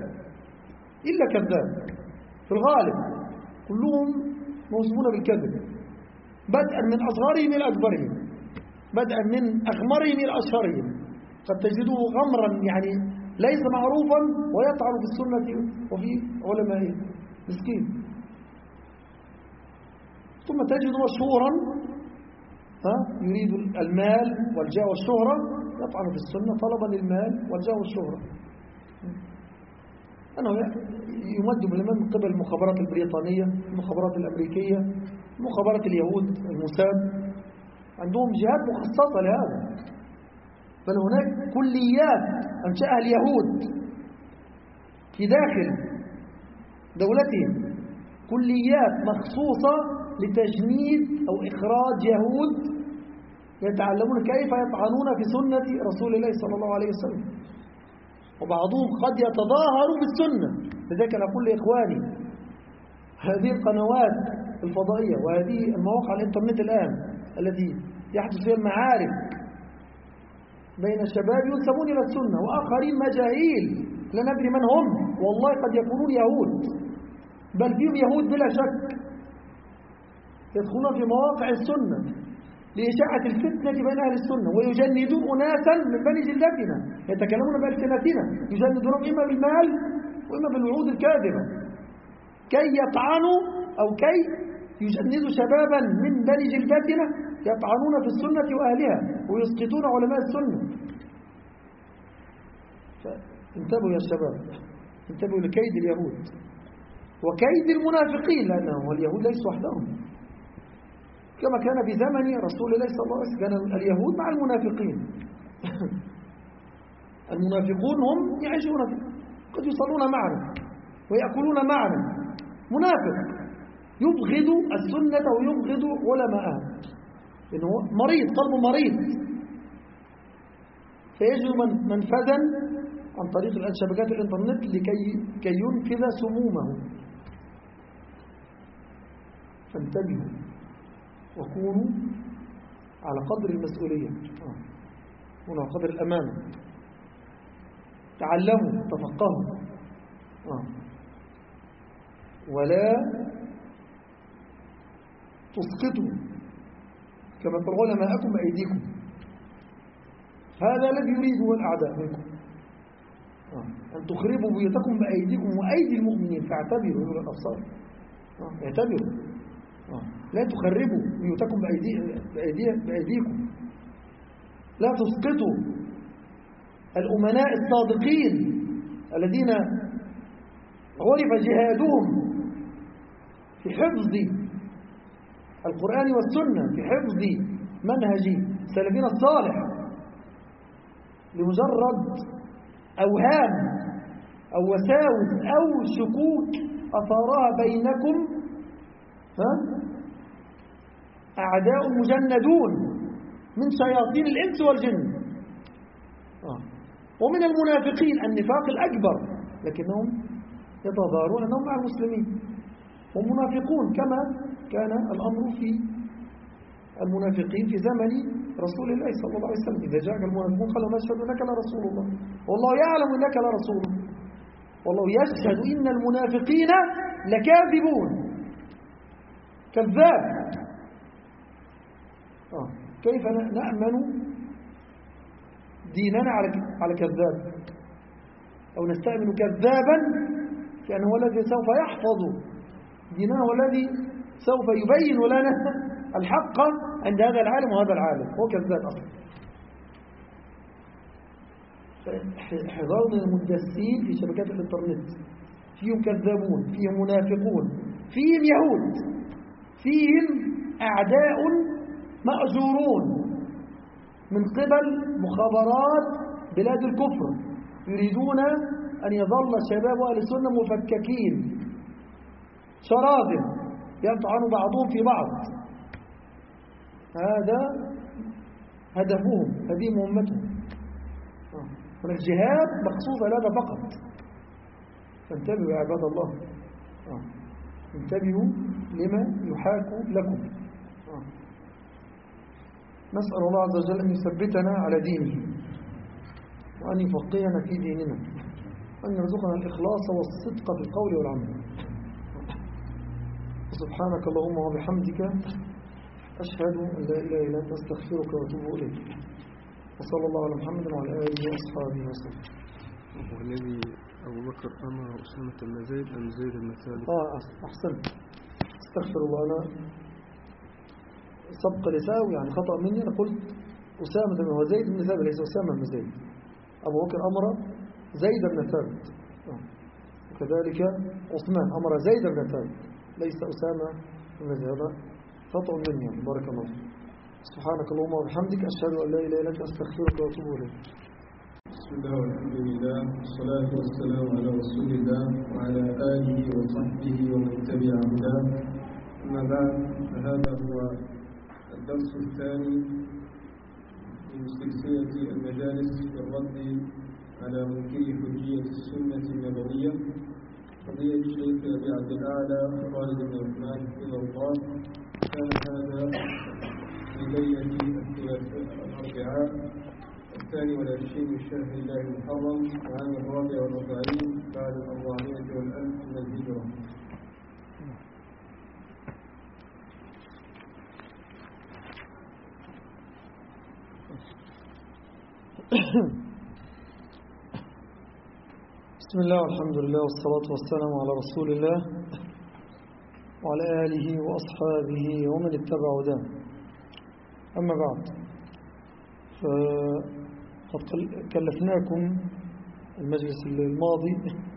كذاب في الغالب، كلهم موسمون بالكذب، بدءا من أصغرهم إلى أكبرهم، بدءا من أغمرهم إلى أشهرهم. قد تجده غمرا يعني ليس معروفا ويطعن في السنة وفي علمائه، مسكين. ثم تجد مشهورا يريد المال والجاه والشهرة، يطعن في السنة طلبا للمال والجاه والشهرة. أنه يمد بالإمام من قبل المخابرات البريطانية، المخابرات الأمريكية، مخابرات اليهود الموساد، عندهم جهات مخصصة لهذا. بل هناك كليات أنشأها اليهود في داخل دولتهم، كليات مخصوصة لتجنيد أو إخراج يهود يتعلمون كيف يطعنون في سنة رسول الله صلى الله عليه وسلم، وبعضهم قد يتظاهر بالسنة. لذلك أنا أقول لإخواني هذه القنوات الفضائية وهذه المواقع الإنترنت الآن التي يحدث فيها المعارك بين الشباب ينسبون إلى السنة وآخرين مجاهيل لا ندري من هم، والله قد يكونون يهود، بل فيهم يهود بلا شك، يدخلون في مواقع السنة لإشاعة الفتنة بين أهل السنة، ويجندون أناسا من بني جلدتنا يتكلمون بألسنتنا، يجندونهم إما بالمال وإما بالوعود الكاذبة كي يطعنوا أو كي يجندوا شبابا من بني جلدتنا يطعنون في السنة وأهلها ويسقطون علماء السنة. فانتبهوا يا شباب، انتبهوا لكيد اليهود وكيد المنافقين، لأنهم اليهود ليسوا وحدهم، كما كان في زمن رسول الله صلى الله عليه وسلم، كان اليهود مع المنافقين. المنافقون هم يعيشون قد يصلون معنا ويأكلون معنا، منافق يبغض السنة ويبغض علماءها، لأنه مريض، قلبه مريض، فيجد منفذا عن طريق شبكات الإنترنت لكي ينفذ سمومه. فانتبهوا وكونوا على قدر المسؤولية، كونوا على قدر الأمانة، تعلموا، تفقهوا، ولا تسقطوا كما قال علماءكم بأيديكم. هذا الذي يريده الأعداء منكم، أن تخربوا بيوتكم بأيديكم وأيدي المؤمنين، فاعتبروا أولي الأبصار، اعتبروا، لا تخربوا بيوتكم بأيديكم، لا تسقطوا الأمناء الصادقين الذين عرف جهادهم في حفظ القرآن والسنة، في حفظ منهج سلفنا الصالح، لمجرد أوهام أو وساوس أو شكوك أثارها بينكم أعداء مجندون من شياطين الإنس والجن، ومن المنافقين النفاق الأكبر، لكنهم يتظاهرون أنهم مع المسلمين، هم منافقون كما كان الأمر في المنافقين في زمن رسول الله صلى الله عليه وسلم. إذا جاءك المنافقون قالوا نشهد أنك لرسول الله والله يعلم أنك لرسوله والله يشهد إن المنافقين لكاذبون. كذاب. كيف نأمن ديننا على كذاب، أو نستأمن كذابا كأنه هو الذي سوف يحفظ ديننا والذي سوف يبين لنا الحق عند هذا العالم وهذا العالم، هو كذاب أصلا. حضرنا المدسين في شبكات الإنترنت فيهم كذابون، فيهم منافقون، فيهم يهود، فيهم أعداء مأجورون من قبل مخابرات بلاد الكفر، يريدون أن يظل شباب أهل السنة مفككين شراذم يطعن بعضهم في بعض. هذا هدفهم، هذه مهمتهم. والجهاد مقصود على هذا فقط. فانتبهوا يا عباد الله، انتبهوا لما يحاك لكم. نسأل الله عز وجل أن يثبتنا على دينه، وأن يفقهنا في ديننا، وأن يرزقنا الإخلاص والصدق في القول والعمل. سبحانك اللهم وبحمدك أشهد أن لا إله إلا أنت أستغفرك وأتوب إليك. وصلى الله على محمد وعلى آله وأصحابه وسلم. هو الذي أبو بكر أمر أسامة بن زيد أم زيد بن ثابت؟ أحسنت، استغفر الله. أنا سبق لساوي يعني خطأ مني، أنا قلت أسامة بن زيد بن ثابت، ليس أسامة بن زيد. أبو بكر أمر زيد بن ثابت، وكذلك عثمان أمر زيد بن ثابت، ليس أسامة بن زيد. هذا خطأ مني يعني. بارك الله. سبحانك اللهم وبحمدك أشهد أن لا إله إلا أنت أستغفرك وأتوب إليك. بسم الله والحمد لله والصلاة والسلام على رسول الله وعلى آله وصحبه ومن تبع هداه. أما بعد، فهذا هو الدرس الثاني من سلسلة المجالس في الرد على منكر حجية السنة النبوية، قضية الشيخ أبي عبد الأعلى خالد بن عثمان حفظه الله. كان هذا في ليلة الأربعاء 22 من شهر الله المحرم عام 44 بعد 400 من الهجرة. بسم الله والحمد لله والصلاة والسلام على رسول الله وعلى آله وأصحابه ومن اتبع هداه. أما بعد، فقد كلفناكم المجلس الماضي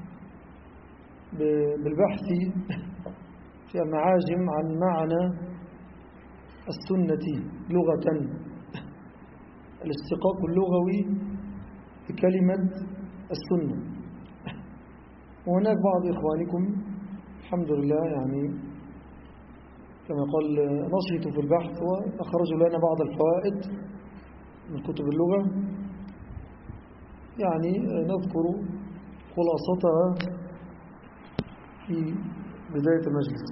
بالبحث في المعاجم عن معنى السنة لغة، الاشتقاق اللغوي لكلمة السنة. وهناك بعض إخوانكم الحمد لله يعني كما قال نشطوا في البحث وأخرجوا لنا بعض الفوائد من كتب اللغة، يعني نذكر خلاصتها في بداية المجلس.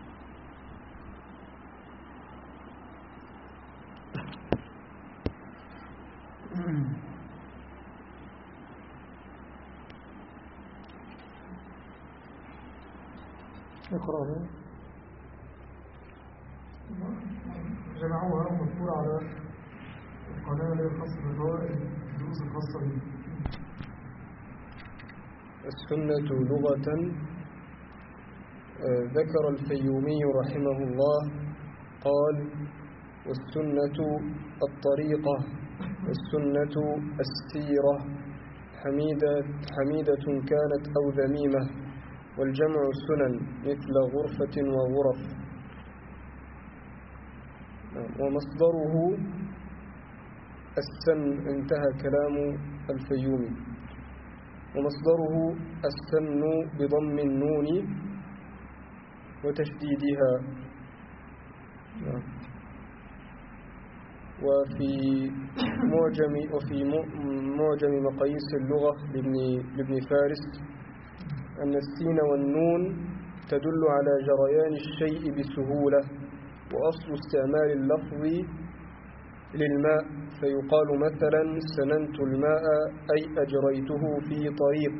اقرأ. جمعوها ومذكورة على القناة الخاصة بالدروس الخاصة به. السنة لغة، ذكر الفيومي رحمه الله قال: والسنة الطريقة، والسنة السيرة، حميدة كانت أو ذميمة، والجمع سنن مثل غرفة وغرف. ومصدره السن، انتهى كلام الفيومي. ومصدره السن بضم النون وتشديدها. وفي معجم مقاييس اللغة لابن فارس أن السين والنون تدل على جريان الشيء بسهولة، وأصل استعمال اللفظ للماء، فيقال مثلا سننت الماء أي أجريته في طريق.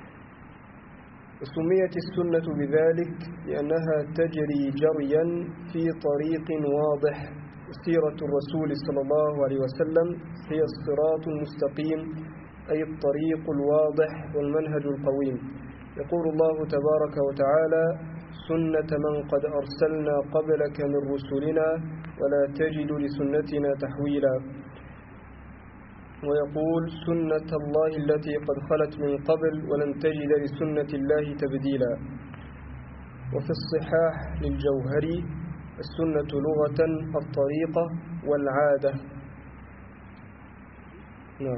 وسميت السنة بذلك لأنها تجري جريا في طريق واضح. سيرة الرسول صلى الله عليه وسلم هي الصراط المستقيم، أي الطريق الواضح والمنهج القويم. يقول الله تبارك وتعالى: سنة من قد أرسلنا قبلك من رسلنا ولا تجد لسنتنا تحويلا. ويقول: سنة الله التي قد خلت من قبل ولن تجد لسنة الله تبديلا. وفي الصحاح للجوهري: السنة لغة الطريقة والعادة. نعم.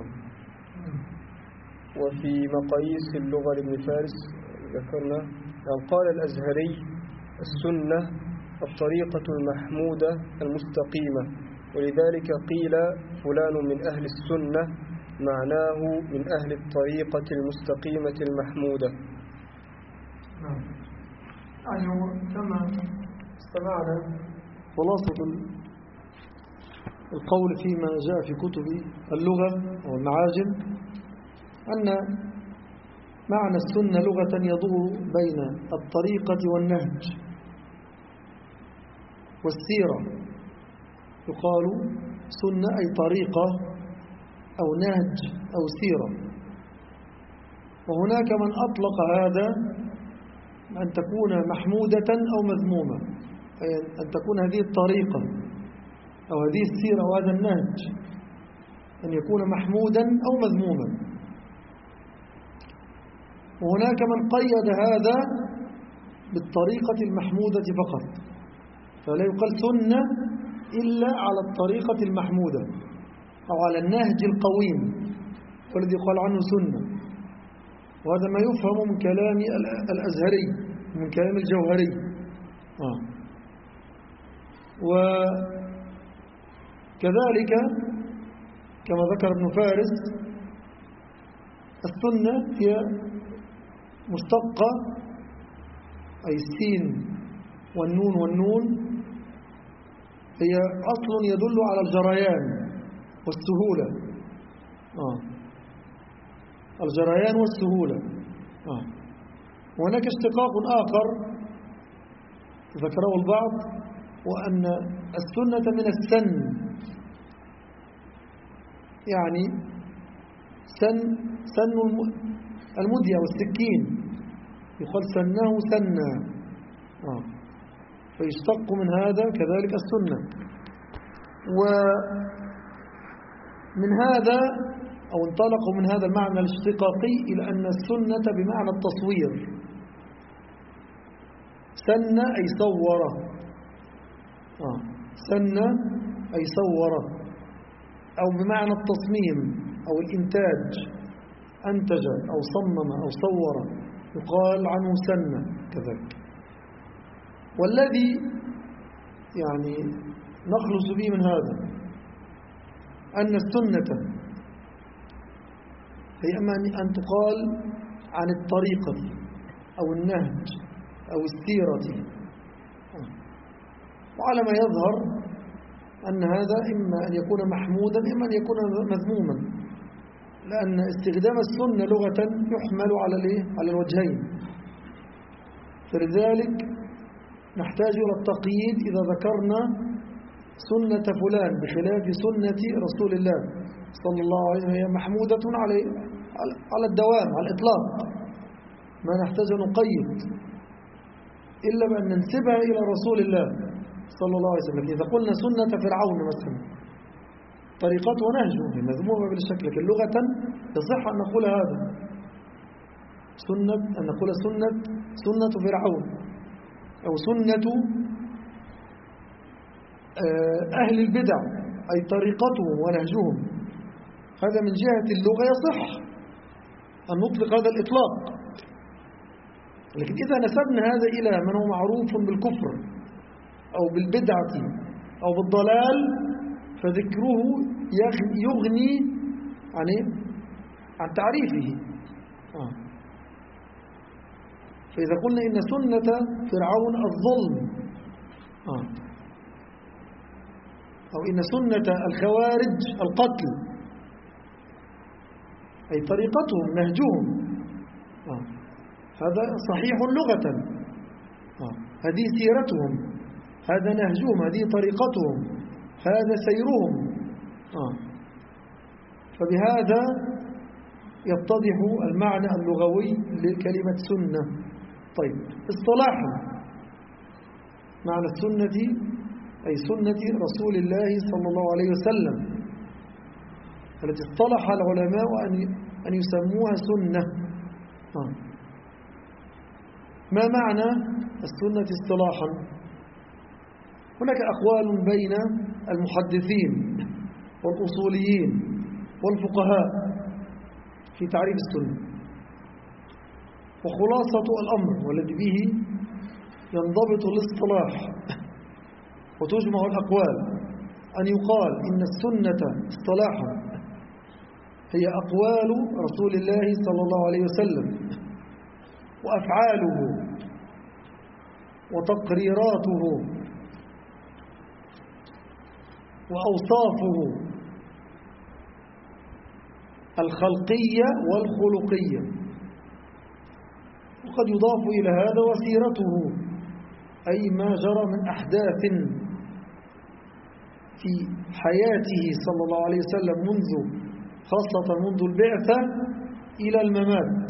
وفي مقاييس اللغة لابن فارس ذكرنا قال الأزهري: السنة الطريقة المحمودة المستقيمة، ولذلك قيل فلان من أهل السنة، معناه من أهل الطريقة المستقيمة المحمودة. يعني كما استمعنا خلاصة القول فيما جاء في كتب اللغة والمعاجم أن معنى السنة لغة يدور بين الطريقة والنهج والسيرة. يقال سنة أي طريقة أو نهج أو سيرة. وهناك من أطلق هذا أن تكون محمودة أو مذمومة، أي أن تكون هذه الطريقة أو هذه السيرة وهذا النهج أن يكون محمودا أو مذموما. وهناك من قيد هذا بالطريقة المحمودة فقط، فلا يقال سنة إلا على الطريقة المحمودة أو على النهج القويم، والذي يقال عنه سنة. وهذا ما يفهم من كلام الأزهري، من كلام الجوهري. وكذلك كما ذكر ابن فارس: السنة هي مشتقة، أي السين والنون هي أصل يدل على الجريان والسهولة. الجريان والسهولة. وهناك اشتقاق آخر ذكره البعض، وأن السنة من السن، يعني سن المدية والسكين، يقال سنه سنا، فيشتق من هذا كذلك السنة. ومن هذا أو انطلقوا من هذا المعنى الاشتقاقي إلى أن السنة بمعنى التصوير. سن أي صور، سن أي صور، أو بمعنى التصميم أو الإنتاج، أنتج أو صمم أو صور، يقال عنه سن كذلك. والذي يعني نخلص به من هذا أن السنة هي إما أن تقال عن الطريقة أو النهج أو السيرة، وعلى ما يظهر أن هذا إما أن يكون محمودا إما أن يكون مذموما، لأن استخدام السنة لغة يحمل على الوجهين. فلذلك نحتاج إلى التقييد إذا ذكرنا سنة فلان بخلاف سنة رسول الله صلى الله عليه وسلم، هي محمودة على الدوام، على الإطلاق، ما نحتاج أن نقيد إلا بأن ننسبها إلى رسول الله صلى الله عليه وسلم. إذا قلنا سنة فرعون مثلا، طريقته ونهجه مذمومة بالشكل، لكن لغة يصح أن نقول هذا أن نقول سنة فرعون أو سنة أهل البدع، أي طريقتهم ونهجهم. هذا من جهة اللغة يصح أن نطلق هذا الإطلاق. لكن إذا نسبنا هذا إلى من هو معروف بالكفر أو بالبدعة أو بالضلال، فذكره يغني عن تعريفه. فإذا قلنا إن سنة فرعون الظلم، أو إن سنة الخوارج القتل، أي طريقتهم نهجهم، هذا صحيح لغة، هذه سيرتهم، هذا نهجهم، هذه طريقتهم، هذا سيرهم. فبهذا يتضح المعنى اللغوي لكلمة سنة. طيب، اصطلاحا معنى السنة أي سنة رسول الله صلى الله عليه وسلم التي اصطلح العلماء أن يسموها سنة. ما معنى السنة اصطلاحا؟ هناك أقوال بين المحدثين والأصوليين والفقهاء في تعريف السنة، وخلاصة الأمر والذي به ينضبط الاصطلاح وتجمع الأقوال أن يقال إن السنة اصطلاحا هي أقوال رسول الله صلى الله عليه وسلم وأفعاله وتقريراته وأوصافه الخلقية والخلقية، وقد يضاف إلى هذا وسيرته، أي ما جرى من أحداث في حياته صلى الله عليه وسلم خاصة منذ البعثة إلى الممات.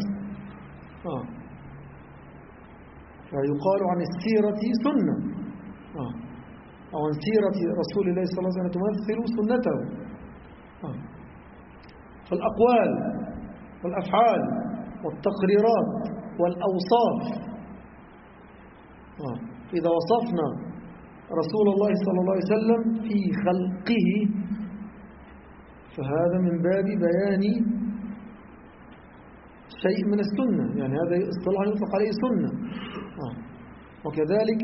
فيقال عن السيرة سنة، أو عن سيرة رسول الله صلى الله عليه وسلم تمثل سنته. فالأقوال والأفعال والتقريرات والأوصاف، إذا وصفنا رسول الله صلى الله عليه وسلم في خلقه فهذا من باب بيان شيء من السنة، يعني هذا اصطلاح يطلق عليه سنة. وكذلك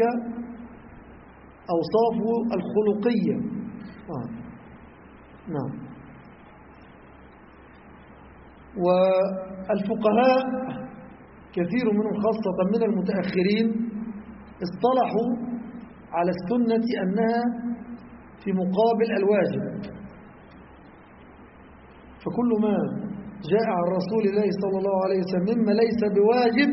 أوصافه الخلقية. نعم. والفقهاء كثير منهم خاصة من المتأخرين اصطلحوا على السنة أنها في مقابل الواجب، فكل ما جاء عن رسول الله صلى الله عليه وسلم مما ليس بواجب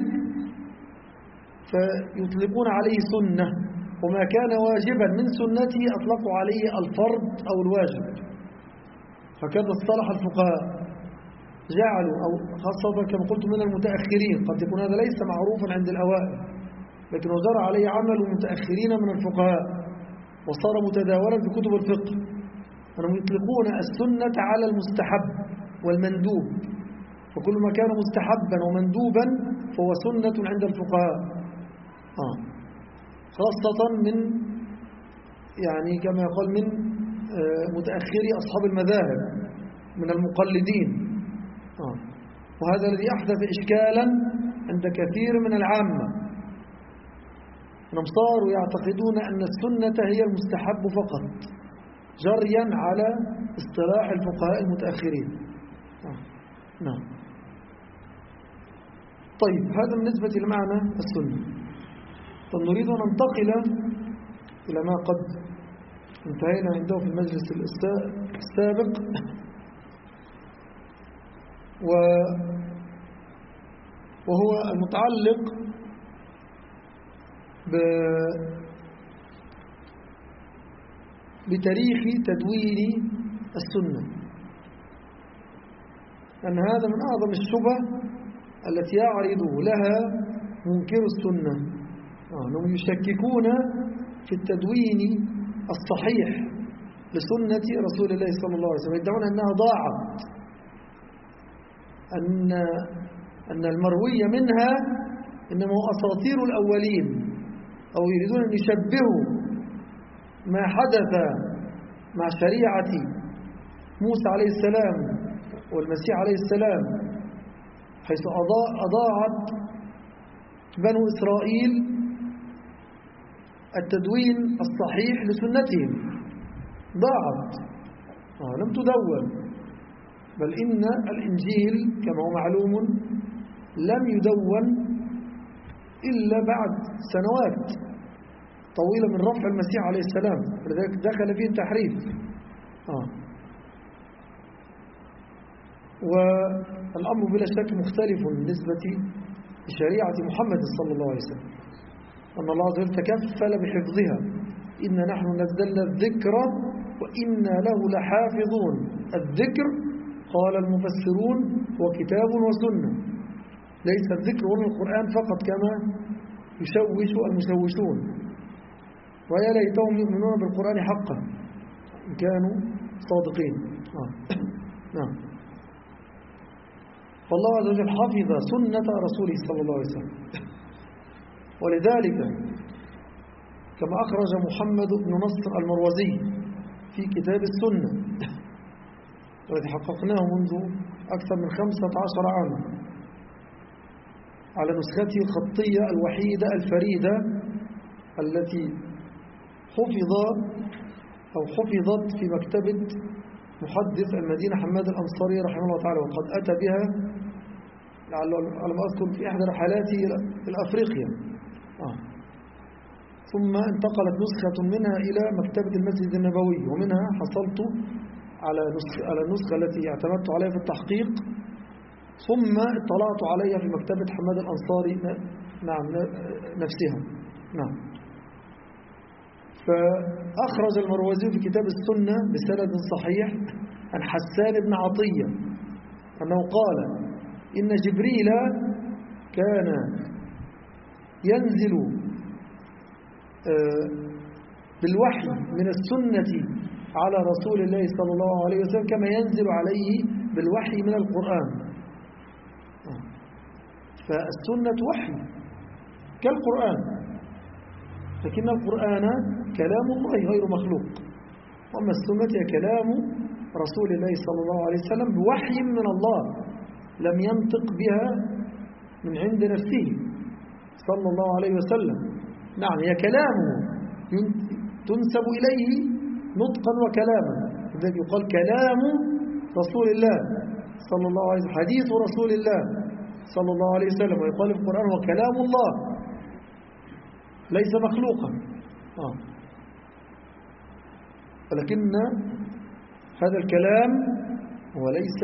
فيطلقون عليه سنة، وما كان واجبا من سنته أطلقوا عليه الفرض أو الواجب. هكذا اصطلح الفقهاء، جعلوا أو خاصة كما قلت من المتأخرين، قد يكون هذا ليس معروفا عند الأوائل، لكنه جرى عليه عمل المتأخرين من الفقهاء وصار متداولا في كتب الفقه، أنهم يطلقون السنة على المستحب والمندوب، فكل ما كان مستحبا ومندوبا فهو سنة عند الفقهاء، خاصة من يعني كما يقال من متأخري أصحاب المذاهب من المقلدين. وهذا الذي أحدث إشكالا عند كثير من العامة، أنهم صاروا يعتقدون أن السنة هي المستحب فقط جريا على اصطلاح الفقهاء المتأخرين. نعم. طيب، هذا بالنسبة لمعنى السنة. طب نريد أن ننتقل إلى ما قد انتهينا عنده في المجلس السابق، وهو المتعلق بتاريخ تدوين السنة، أن هذا من أعظم الشبه التي يعرض لها منكر السنة، أنهم يشككون في التدوين الصحيح لسنة رسول الله صلى الله عليه وسلم، يدعون أنها ضاعت، أن المروي منها إنما هو أساطير الأولين، أو يريدون أن يشبهوا ما حدث مع شريعة موسى عليه السلام والمسيح عليه السلام، حيث أضاعت بنو إسرائيل التدوين الصحيح لسنتهم، ضاعت لم تدون، بل إن الإنجيل كما هو معلوم لم يدون إلا بعد سنوات طويلة من رفع المسيح عليه السلام، ولذلك دخل فيه التحريف. والأمر بلا شك مختلف بالنسبة لشريعة محمد صلى الله عليه وسلم، أن الله عز وجل تكفل بحفظها. إنا نحن نزلنا الذكر وإنا له لحافظون. الذكر قال المفسرون هو كتاب وسنة، ليس الذكر ولا القرآن فقط كما يشوش المشوشون، ويا ليتهم يؤمنون بالقرآن حقا إن كانوا صادقين. نعم. فالله عز وجل حفظ سنة رسوله صلى الله عليه وسلم، ولذلك كما أخرج محمد بن نصر المروزي في كتاب السنة والذي حققناه منذ أكثر من 15 عاما على نسخته الخطية الوحيدة الفريدة التي حفظت في مكتبة محدث المدينة حماد الأنصاري رحمه الله تعالى، وقد أتى بها على ما أذكر في إحدى رحلاته إلى أفريقيا. ثم انتقلت نسخة منها إلى مكتبة المسجد النبوي، ومنها حصلت على النسخة التي اعتمدت عليها في التحقيق، ثم اطلعت عليها في مكتبة حماد الأنصاري نعم نفسها. نعم. فأخرج المروزي في كتاب السنة بسند صحيح عن حسان بن عطية أنه قال إن جبريل كان ينزل بالوحي من السنة على رسول الله صلى الله عليه وسلم كما ينزل عليه بالوحي من القرآن. فالسنة وحي كالقرآن، لكن القرآن كلام الله غير مخلوق، وأما السنة هي كلام رسول الله صلى الله عليه وسلم بوحي من الله لم ينطق بها من عند نفسه صلى الله عليه وسلم. نعم، هي كلامه تنسب إليه نطقا وكلاما، لذلك يقال كلام رسول الله صلى الله عليه وسلم، حديث رسول الله صلى الله عليه وسلم، ويقال في القرآن هو كلام الله ليس مخلوقا. ولكن هذا الكلام هو ليس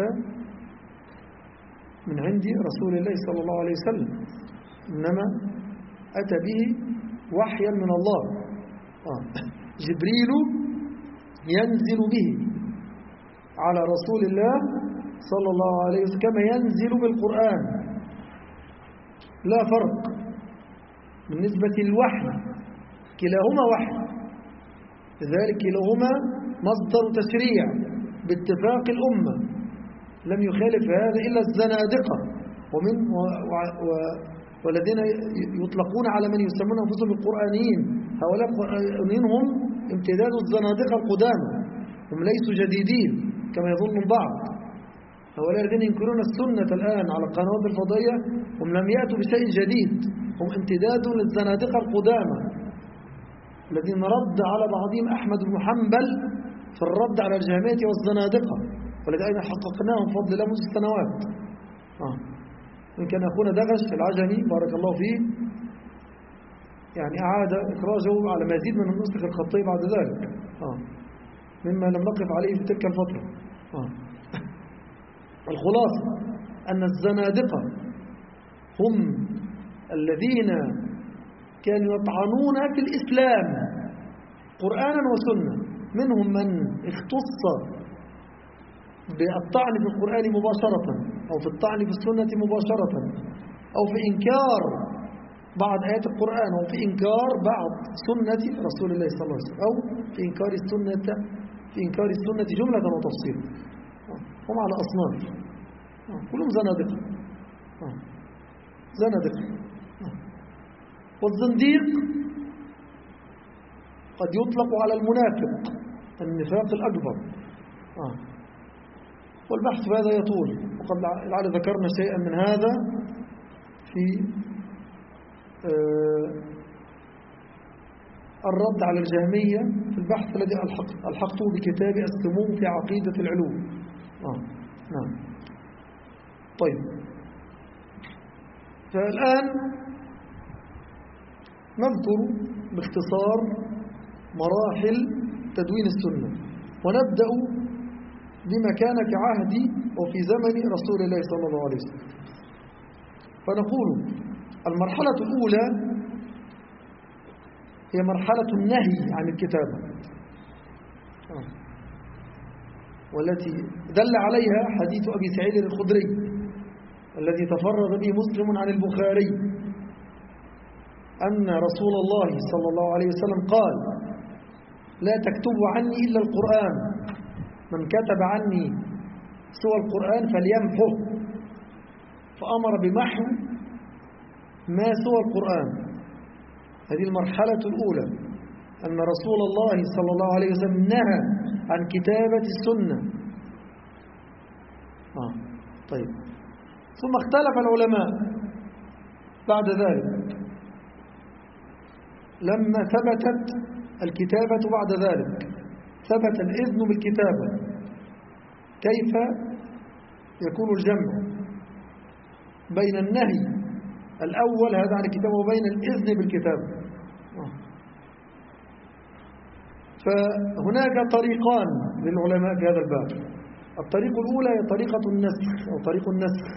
من عند رسول الله صلى الله عليه وسلم، إنما أتى به وحيا من الله. جبريل ينزل به على رسول الله صلى الله عليه وسلم كما ينزل بالقرآن، لا فرق بالنسبة للوحي، كلاهما وحي، لذلك كلاهما مصدر تشريع باتفاق الأمة، لم يخالف هذا إلا الزنادقة والذين يطلقون على من يسمون أنفسهم القرآنيين. هؤلاء القرآنيين هم امتداد الزنادقة القدامى، هم ليسوا جديدين كما يظن البعض. هؤلاء الذين ينكرون السنة الآن على القنوات الفضائية هم لم يأتوا بشيء جديد، هم امتداد للزنادقة القدامى الذين رد على بعضهم أحمد بن حنبل في الرد على الجهمية والزنادقة، والذي أيضا حققناهم بفضل الله منذ سنوات. إن كان أخونا دغش العجمي بارك الله فيه يعني أعاد إخراجه على مزيد من النسخ الخطية بعد ذلك، مما لم نقف عليه في تلك الفترة. الخلاصة أن الزنادقة هم الذين كانوا يطعنون في الإسلام قرآنا وسنة، منهم من اختص بالطعن في القرآن مباشرة، أو في الطعن في السنة مباشرة، أو في إنكار بعض آيات القرآن، أو في إنكار بعض سنة رسول الله صلى الله عليه وسلم، أو في إنكار السنة جملة وتفصيلا. هم على أصناف، كلهم زنادقة. والزنديق قد يطلق على المنافق، النفاق الأكبر. والبحث في هذا يطول، وقد لعل ذكرنا شيئا من هذا في الرد على الجهمية في البحث الذي ألحقته بكتاب السموم في عقيدة العلوم. نعم. طيب، فالآن نذكر باختصار مراحل تدوين السنة، ونبدأ بما كان كعهد وفي زمن رسول الله صلى الله عليه وسلم. فنقول المرحلة الأولى هي مرحلة النهي عن الكتابة، والتي دل عليها حديث أبي سعيد الخدري الذي تفرد به مسلم عن البخاري أن رسول الله صلى الله عليه وسلم قال: لا تكتبوا عني إلا القرآن، من كتب عني سوى القرآن فليمحه، فأمر بمحو ما سوى القرآن. هذه المرحلة الأولى، أن رسول الله صلى الله عليه وسلم نهى عن كتابة السنة. طيب، ثم اختلف العلماء بعد ذلك لما ثبتت الكتابة. بعد ذلك ثبت الإذن بالكتابة، كيف يكون الجمع بين النهي الأول هذا عن الكتابة وبين الإذن بالكتابة؟ فهناك طريقان للعلماء في هذا الباب. الطريق الأولى هي طريقة النسخ أو طريق النسخ،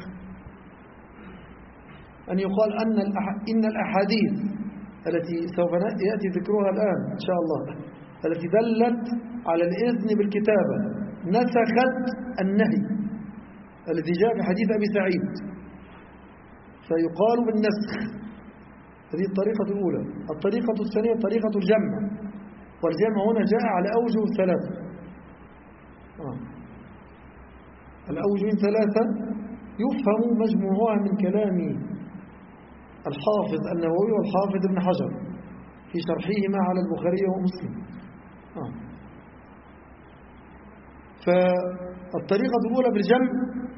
أن يقال إن الأحاديث التي سوف يأتي ذكرها الآن إن شاء الله التي دلت على الإذن بالكتابة نسخت النهي الذي جاء في حديث أبي سعيد، فيقال بالنسخ. هذه الطريقة الأولى. الطريقة الثانية طريقة الجمع، والجمع هنا جاء على أوجه ثلاثة. الأوجه ثلاثة يفهم مجموعها من كلام الحافظ النووي والحافظ ابن حجر في شرحهما على البخاري ومسلم. فالطريقة الأولى بالجمع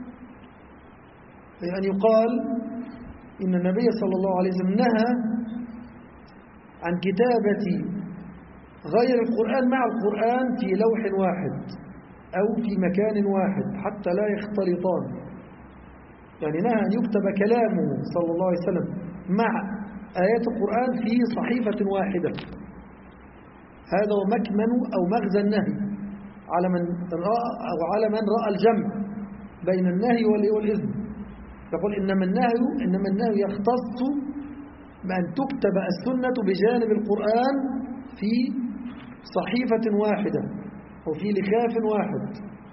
أن يقال إن النبي صلى الله عليه وسلم نهى عن كتابة غير القرآن مع القرآن في لوح واحد أو في مكان واحد حتى لا يختلطان. يعني نهى أن يكتب كلامه صلى الله عليه وسلم مع آيات القرآن في صحيفة واحدة. هذا هو مكمن أو مغزى النهي على من رأى الجمع بين النهي والإذن. يقول إنما النهي يختص بأن تكتب السنة بجانب القرآن في صحيفة واحدة أو في لخاف واحد.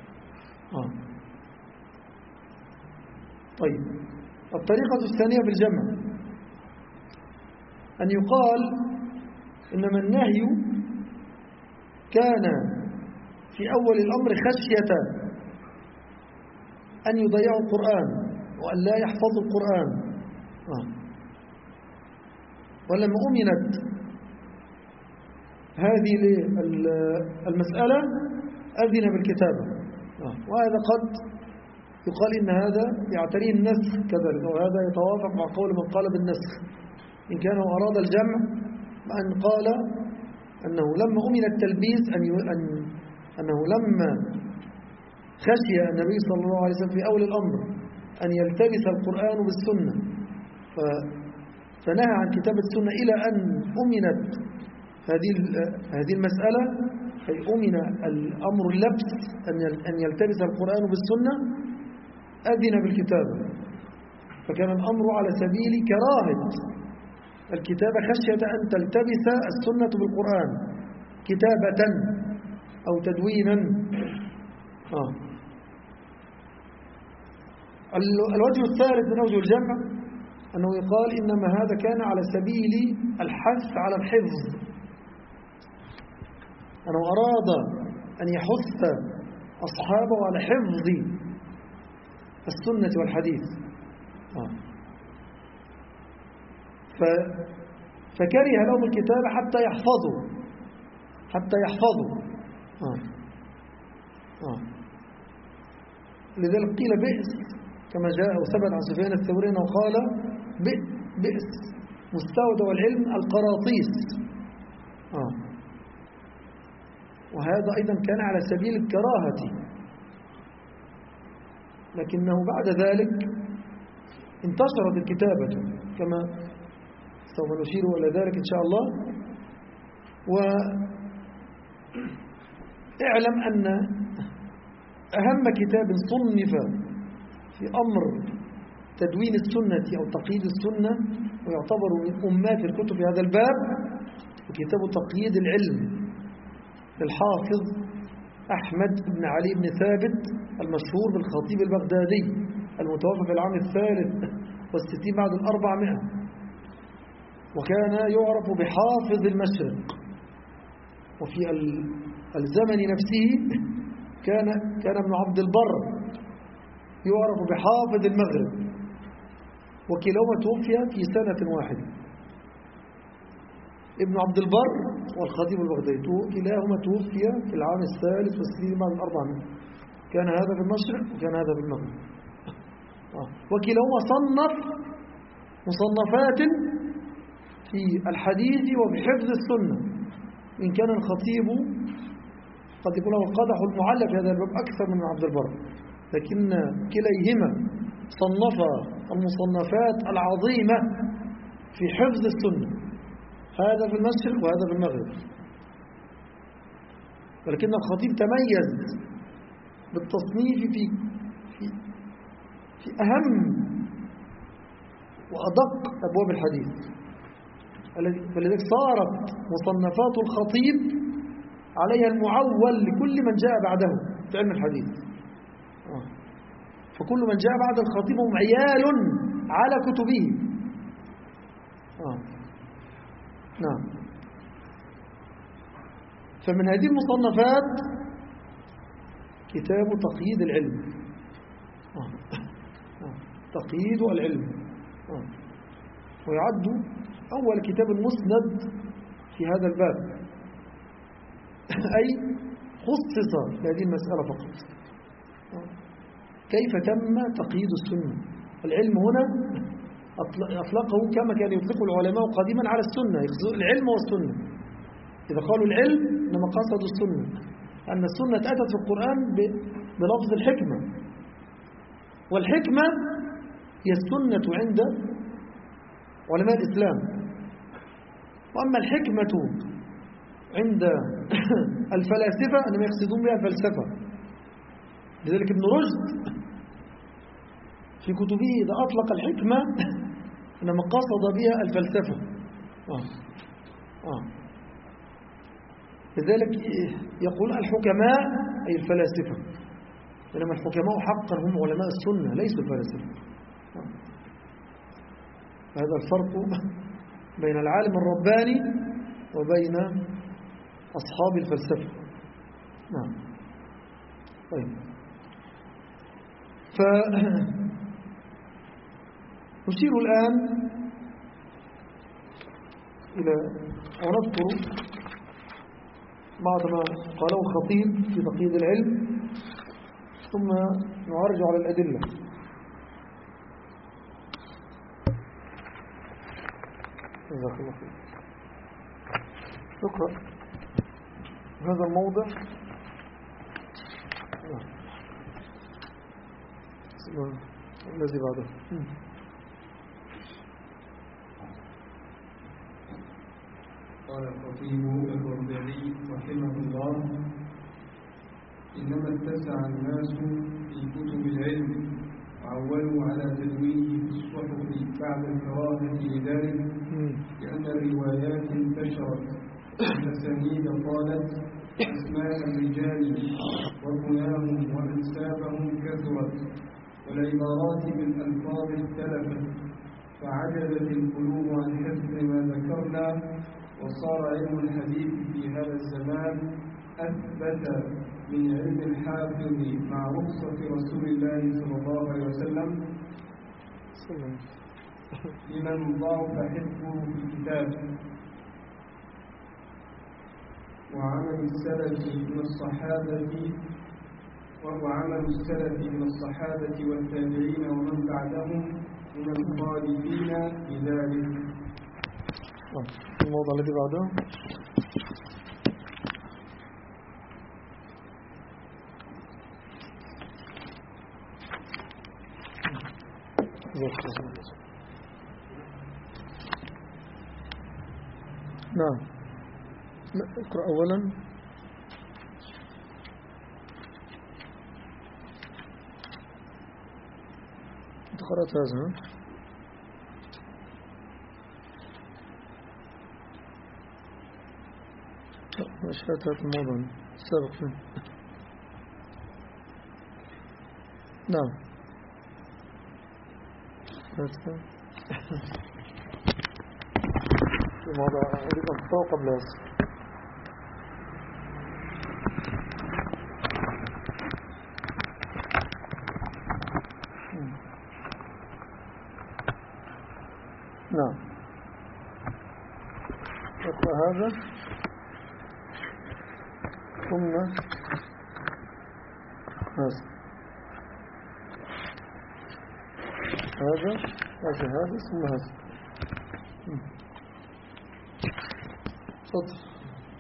طيب، الطريقة الثانية بالجمع أن يقال إنما النهي كان في أول الأمر خشية أن يضيعوا القرآن وأن لا يحفظوا القرآن، ولما أمنت هذه المسألة أذن بالكتابة. وهذا قد يقال إن هذا يعتريه النسخ كذلك، وهذا يتوافق مع قول من قال بالنسخ، إن كان أراد الجمع أن قال أنه لما أمن التلبيس أنه لما خشي النبي صلى الله عليه وسلم في أول الأمر أن يلتبس القرآن بالسنة فنهى عن كتابة السنة إلى أن أمنت هذه المسألة، أي أمن الأمر اللبس أن يلتبس القرآن بالسنة، أذن بالكتابة. فكان الأمر على سبيل كراهة الكتابة خشية أن تلتبس السنة بالقرآن كتابة أو تدوينا. الوجه الثالث من أوجه الجمع أنه يقال إنما هذا كان على سبيل الحث على الحفظ، أنه أراد أن يحث أصحابه على حفظ السنة والحديث. فكره لهم الكتابة حتى يحفظوا. لذلك قيل بئس كما جاء وثبت عن سفيان الثوري أنه قال بئس مستودع العلم القراطيس، وهذا أيضا كان على سبيل الكراهة، لكنه بعد ذلك انتشرت الكتابة كما سوف نشير إلى ذلك إن شاء الله. واعلم أن أهم كتاب صنف في أمر تدوين السنة أو تقييد السنة ويعتبر من أمات الكتب في هذا الباب كتاب تقييد العلم للحافظ أحمد بن علي بن ثابت المشهور بالخطيب البغدادي المتوفى في العام 63 بعد 400، وكان يعرف بحافظ المشرق. وفي الزمن نفسه كان ابن عبد البر يعرف بحافظ المغرب، وكلاهما توفي في سنة واحدة. ابن عبد البر والخطيب البغدادي كلاهما توفي في العام 63 بعد 400، كان هذا في المشرق وكان هذا في المغرب. وكلاهما صنف مصنفات في الحديث وبحفظ السنة، إن كان الخطيب قد يكون له القدح المعلق في هذا الباب أكثر من عبد البر، لكن كليهما صنف المصنفات العظيمة في حفظ السنة، هذا في المشرق وهذا في المغرب. ولكن الخطيب تميز بالتصنيف في أهم وأدق أبواب الحديث، فلذلك صارت مصنفات الخطيب عليها المعول لكل من جاء بعده في علم الحديث. فكل من جاء بعد الخطيب هم عيال على كتبه. نعم. فمن هذه المصنفات كتاب تقييد العلم، تقييد العلم، ويعد أول كتاب مسند في هذا الباب، أي خصص لهذه المسألة فقط. كيف تم تقييد السنة؟ العلم هنا أطلقه كما كان يطلق العلماء قديما على السنة، يقصدون العلم والسنة. إذا قالوا العلم إنما قصدوا السنة، أن السنة أتت في القرآن بلفظ الحكمة، والحكمة هي السنة عند علماء الإسلام. وأما الحكمة عند الفلاسفة أنهم يقصدون بها الفلسفة. لذلك ابن رشد في كتبه إذا أطلق الحكمة إنما قصد بها الفلسفة. لذلك يقول الحكماء أي الفلاسفة، إنما الحكماء حقا هم علماء السنة ليسوا الفلاسفة. هذا الفرق بين العالم الرباني وبين أصحاب الفلسفة. نعم. طيب، فنشير الآن إلى ونذكر بعض ما قاله الخطيب في تقييد العلم، ثم نعرج على الأدلة. جزاك الله خير. نقرأ هذا الموضع. الذي بعده. قال الخطيب البغدادي رحمه الله: إنما اتسع الناس في كتب العلم وعولوا على تدوينه في الصحف بعد الكراهة لذلك، لأن الروايات انتشرت والأسانيد طالت، أسماء الرجال وكناهم وأنسابهم كثرت، والعبارات بالألفاظ اختلفت، فعجزت القلوب عن حفظ ما ذكرنا، وصار علم الحديث في هذا الزمان أثبت من علم الحافظ مع رخصة رسول الله صلى الله عليه وسلم لمن ضعف حفظه في الكتاب. وعمل السلف من الصحابة والتابعين ومن بعدهم من الخالفين بذلك. الموضوع الذي بعده نعم. اقرأ أولا. أنت قرأت هذا؟ مش هذا الموضوع السابق فيه. نعم. هذا في موضوع أريد أن تطوق قبل هذا. نعم. اقرأ هذا ثم هذا ثم هذا. تفضل.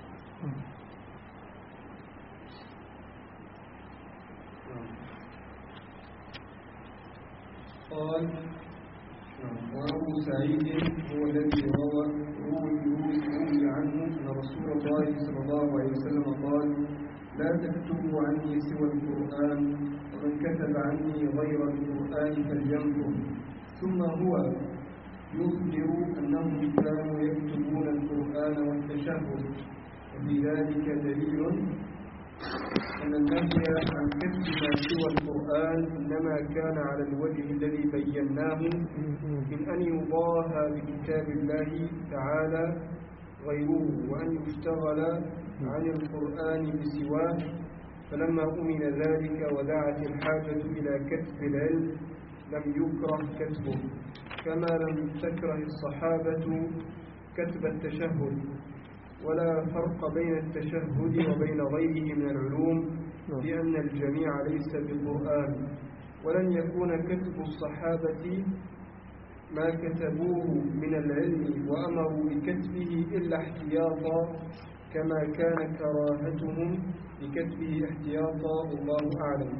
قال وأبو سعيد هو الذي روي عنه أن رسول الله صلى الله عليه وسلم قال لا تكتبوا عني سوى القرآن ومن كتب عني غير القرآن فلينفر. ثم هو يخبر أنهم كانوا يكتبون القرآن والتشهد، وفي ذلك دليل أن النهي عن كتب ما سوى القرآن إنما كان على الوجه الذي بيناه من أن يضاهى بكتاب الله تعالى غيره وأن يشتغل عن القرآن بسواه. فلما أمن ذلك ودعت الحاجة إلى كتب العلم لم يكره كتبه، كما لم تكره الصحابة كتب التشهد. ولا فرق بين التشهد وبين غيره من العلوم لأن الجميع ليس بقرآن. ولن يكون كتب الصحابة ما كتبوه من العلم وأمروا بكتبه إلا احتياطا، كما كان كراهتهم بكتبه احتياطا، والله أعلم.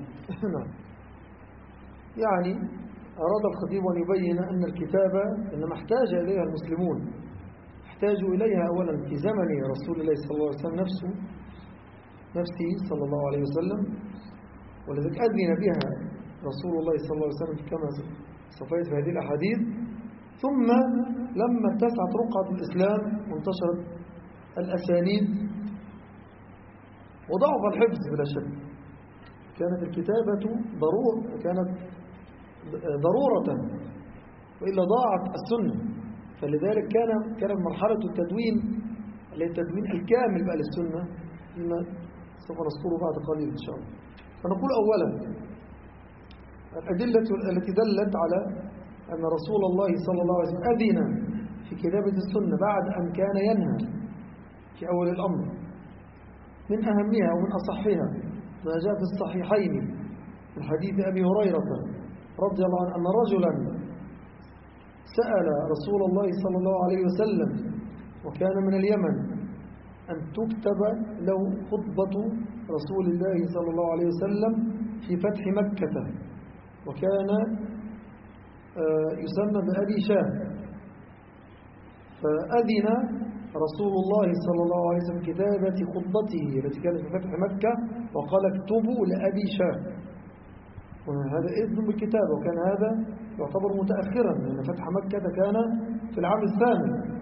يعني أراد الخطيب أن يبين أن الكتابة إنما احتاج إليها المسلمون، احتاجوا إليها أولا في زمن رسول الله صلى الله عليه وسلم نفسه صلى الله عليه وسلم، ولذلك أذن بها رسول الله صلى الله عليه وسلم كما صفيت في هذه الأحاديث. ثم لما اتسعت رقعة الإسلام وانتشرت الأسانيد وضعف الحفظ بلا شك، كانت الكتابة ضرورة وإلا ضاعت السنة. فلذلك كانت مرحلة التدوين التدوين الكامل بقى للسنة مما سوف نذكره بعد قليل إن شاء الله. فنقول أولا الأدلة التي دلت على أن رسول الله صلى الله عليه وسلم أذن في كتابة السنة بعد أن كان ينهى في أول الأمر. من أهمها ومن أصحها ما جاء في الصحيحين من حديث أبي هريرة رضي الله عنه أن رجلا سأل رسول الله صلى الله عليه وسلم وكان من اليمن أن تكتب له خطبة رسول الله صلى الله عليه وسلم في فتح مكة، وكان يسمى بأبي شاه. فأذن رسول الله صلى الله عليه وسلم كتابة خطبته التي كانت في فتح مكة وقال اكتبوا لأبي شاه. وهذا إذن بالكتابة، وكان هذا يعتبر متأخرا لأن فتح مكة كان في العام الثامن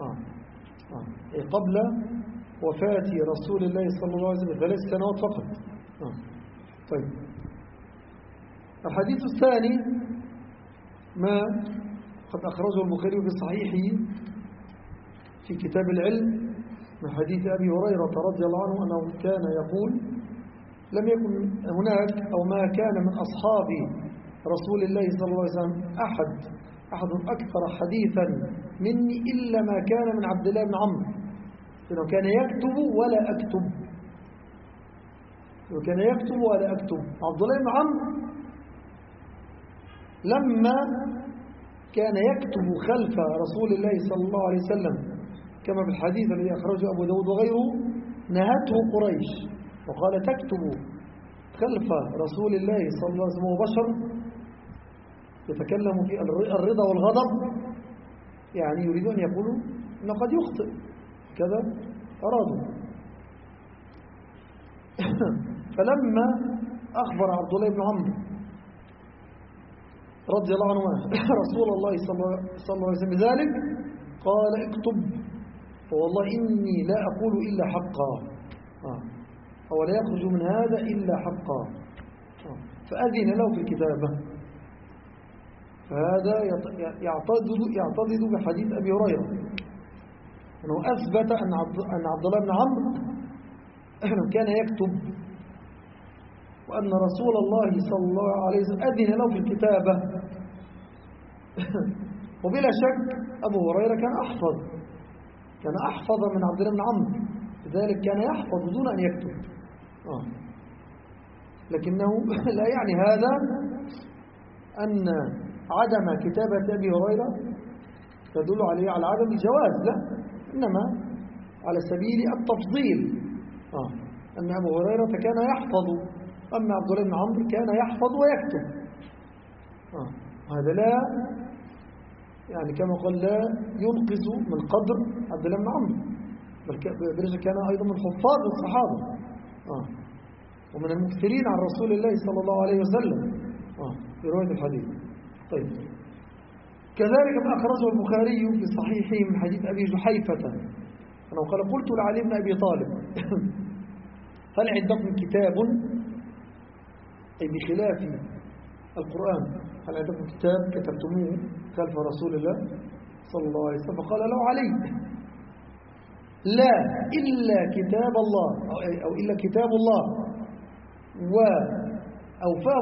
قبل وفاة رسول الله صلى الله عليه وسلم 3 سنوات فقط. طيب، الحديث الثاني ما قد أخرجه البخاري في صحيحه في كتاب العلم من حديث أبي هريرة رضي الله عنه أنه كان يقول لم يكن هناك أو ما كان من أصحاب رسول الله صلى الله عليه وسلم أحد أكثر حديثا مني إلا ما كان من عبد الله بن عمرو، لأنه كان يكتب ولا أكتب. وكان يكتب ولا أكتب. عبد الله بن عمرو لما كان يكتب خلف رسول الله صلى الله عليه وسلم كما في الحديث الذي أخرجه أبو داود وغيره نهته قريش وقال تكتب خلف رسول الله صلى الله عليه وسلم وهو بشر، يتكلم في الرضا والغضب، يعني يريدون أن يقولوا أنه قد يخطئ كذا أرادوا. فلما أخبر عبد الله بن عمرو رضي الله عنه رسول الله صلى الله عليه وسلم بذلك قال اكتب، فوالله إني لا أقول إلا حقا، أو لا يخرج من هذا إلا حقا. فأذن له في الكتابة. فهذا يعتضد بحديث أبي هريرة أنه أثبت أن عبد الله بن عمرو كان يكتب، وأن رسول الله صلى الله عليه وسلم أذن له في الكتابة. وبلا شك أبو هريرة كان أحفظ من عبد الله بن عمرو، لذلك كان يحفظ دون أن يكتب. لكنه لا يعني هذا أن عدم كتابة أبي هريرة تدل عليه على عدم الجواز، لا، إنما على سبيل التفضيل، أن أبو هريرة كان يحفظ، أما عبد الله بن عمرو كان يحفظ ويكتب. هذا لا يعني كما قال لا ينقص من قدر عبد الله بن عمرو، بل كان أيضا من حفاظ الصحابة ومن المكثرين عن رسول الله صلى الله عليه وسلم في رواية الحديث. طيب، كذلك ما أخرجه البخاري في صحيحه من حديث أبي جحيفة أنه قال قلت لعلي بن أبي طالب هل عندكم كتاب، أي بخلاف القرآن، هل عندكم كتاب كتبتموه خلف رسول الله صلى الله عليه وسلم؟ فقال له علي لا إلا كتاب الله، أو إلا كتاب الله وأوفاه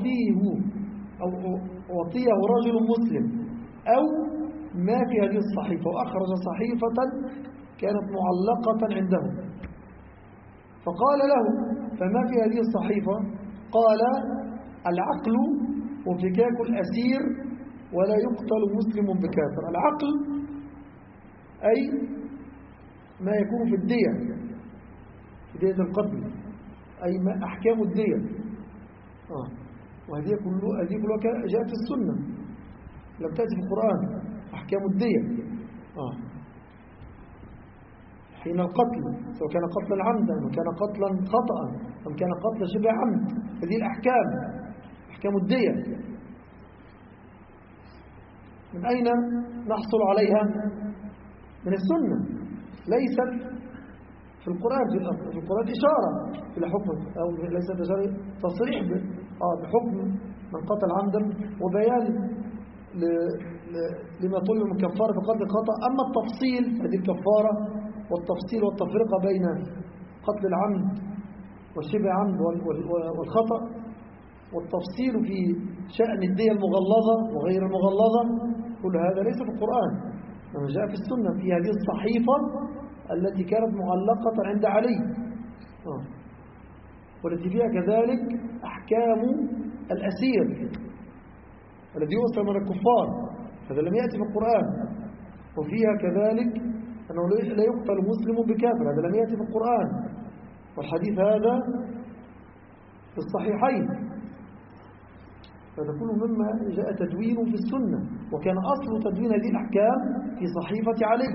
أعطيه رجل مسلم أو ما في هذه الصحيفة. وأخرج صحيفة كانت معلقة عنده، فقال له فما في هذه الصحيفة؟ قال العقل وفكاك الأسير ولا يقتل مسلم بكافر. العقل أي ما يكون في الدية، في دية القتل، أي ما أحكام الدية. وهذه كلها جاءت في السنة، لم تأتي في القرآن. أحكام الدية حين القتل، سواء كان قتلا عمدا أو كان قتلا خطأ أو كان قتل شبه عمد، هذه الأحكام أحكام الدية من أين نحصل عليها؟ من السنة، ليست في القرآن. في القرآن إشارة إلى حكم، أو ليست إشارة، تصريح بحكم من قتل عمدا وبيان لما طلب من كفارة بقتل خطأ. أما التفصيل هذه الكفارة والتفصيل والتفرقة بين قتل العمد والشبه عمد والخطأ، والتفصيل في شأن الدية المغلظة وغير المغلظة، كل هذا ليس في القرآن، لما جاء في السنة في هذه الصحيفة التي كانت معلقة عند علي، والتي فيها كذلك أحكام الأسير الذي يؤسر من الكفار، هذا لم يأتي في القرآن. وفيها كذلك أنه لا يقتل مسلم بكافر، هذا لم يأتي في القرآن. والحديث هذا في الصحيحين، هذا كله مما جاء تدوينه في السنة، وكان أصل تدوين هذه الأحكام في صحيفة علي.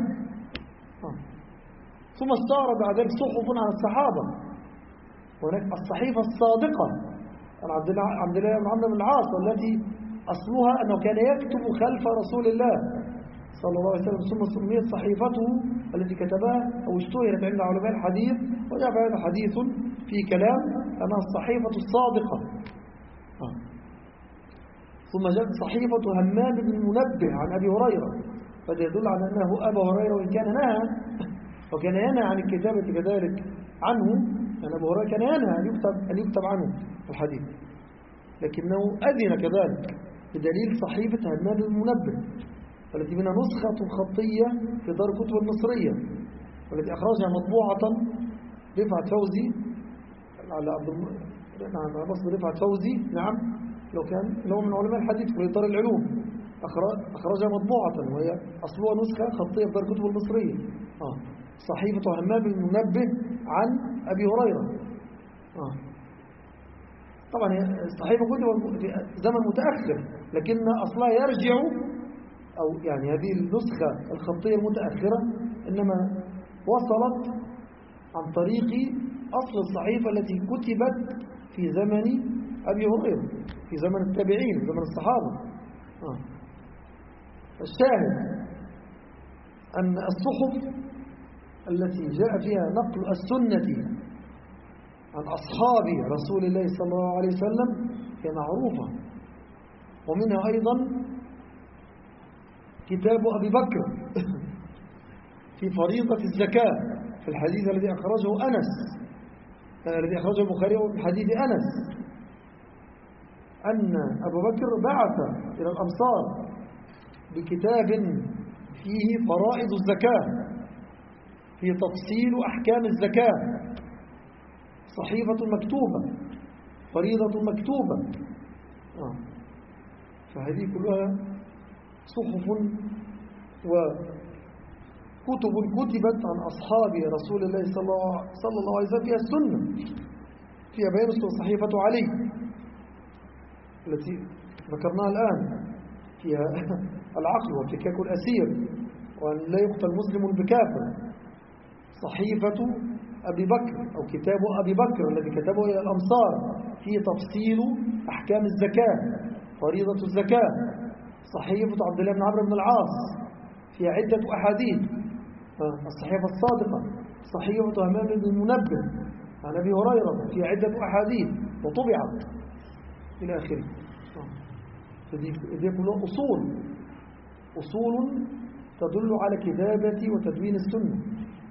ثم استعرض بعد ذلك صحف عن الصحابة، وهناك الصحيفة الصادقة عن عبد الله بن عمرو بن العاص، والتي أصلها أنه كان يكتب خلف رسول الله صلى الله عليه وسلم، ثم سميت صحيفته التي كتبها أو اشتهرت عند علماء الحديث، وجاء هذا حديث في كلام أنها الصحيفة الصادقة. ثم جاءت صحيفة همام بن المنبه عن أبي هريرة، فهذا يدل على أنه أبا هريرة وإن كان نهى، وكان ينهى عن الكتابة كذلك عنه، أن أبو هريرة كان ينهى أن يكتب عنه الحديث، لكنه أذن كذلك بدليل صحيفة همام بن المنبه التي منها نسخة خطية في دار الكتب المصرية، والتي أخرجها مطبوعة رفعت فوزي على مصدر رفعت فوزي، نعم، لو من علماء الحديث في دار العلوم، أخرجها مطبوعة، وهي أصلها نسخة خطية في دار الكتب المصرية، صحيفة همام بن المنبه عن أبي هريرة. طبعا الصحيفة كتبت في زمن متأخر، لكن أصلها يرجع، أو يعني هذه النسخة الخطية المتأخرة إنما وصلت عن طريق أصل الصحيفة التي كتبت في زمن أبي هريرة، في زمن التابعين، في زمن الصحابة. الشاهد أن الصحف التي جاء فيها نقل السنة عن أصحاب رسول الله صلى الله عليه وسلم هي معروفة. ومنها أيضا كتاب أبي بكر في فريضة الزكاة، في الحديث الذي أخرجه أنس، الذي أخرجه البخاري في حديث أنس، أن أبو بكر بعث إلى الأمصار بكتاب فيه فرائض الزكاة، فيه تفصيل أحكام الزكاة، صحيفة مكتوبة، فريضة مكتوبة. فهذه كلها صحف وكتب كتبت عن أصحاب رسول الله صلى الله عليه وسلم فيها السنة، فيها بيان صحيفة علي التي ذكرناها الآن، فيها العقل وفكاك الأسير وأن لا يقتل مسلم بكافر، صحيفة أبي بكر أو كتاب أبي بكر الذي كتبه إلى الأمصار فيه تفصيل أحكام الزكاة، فريضة الزكاة، صحيفة عبد الله بن عمرو بن العاص فيها عدة أحاديث، الصحيفة الصادقة، صحيفة همام بن المنبه عن أبي هريرة فيها عدة أحاديث وطبعت إلى آخره. هذه كلها أصول تدل على كتابة وتدوين السنة.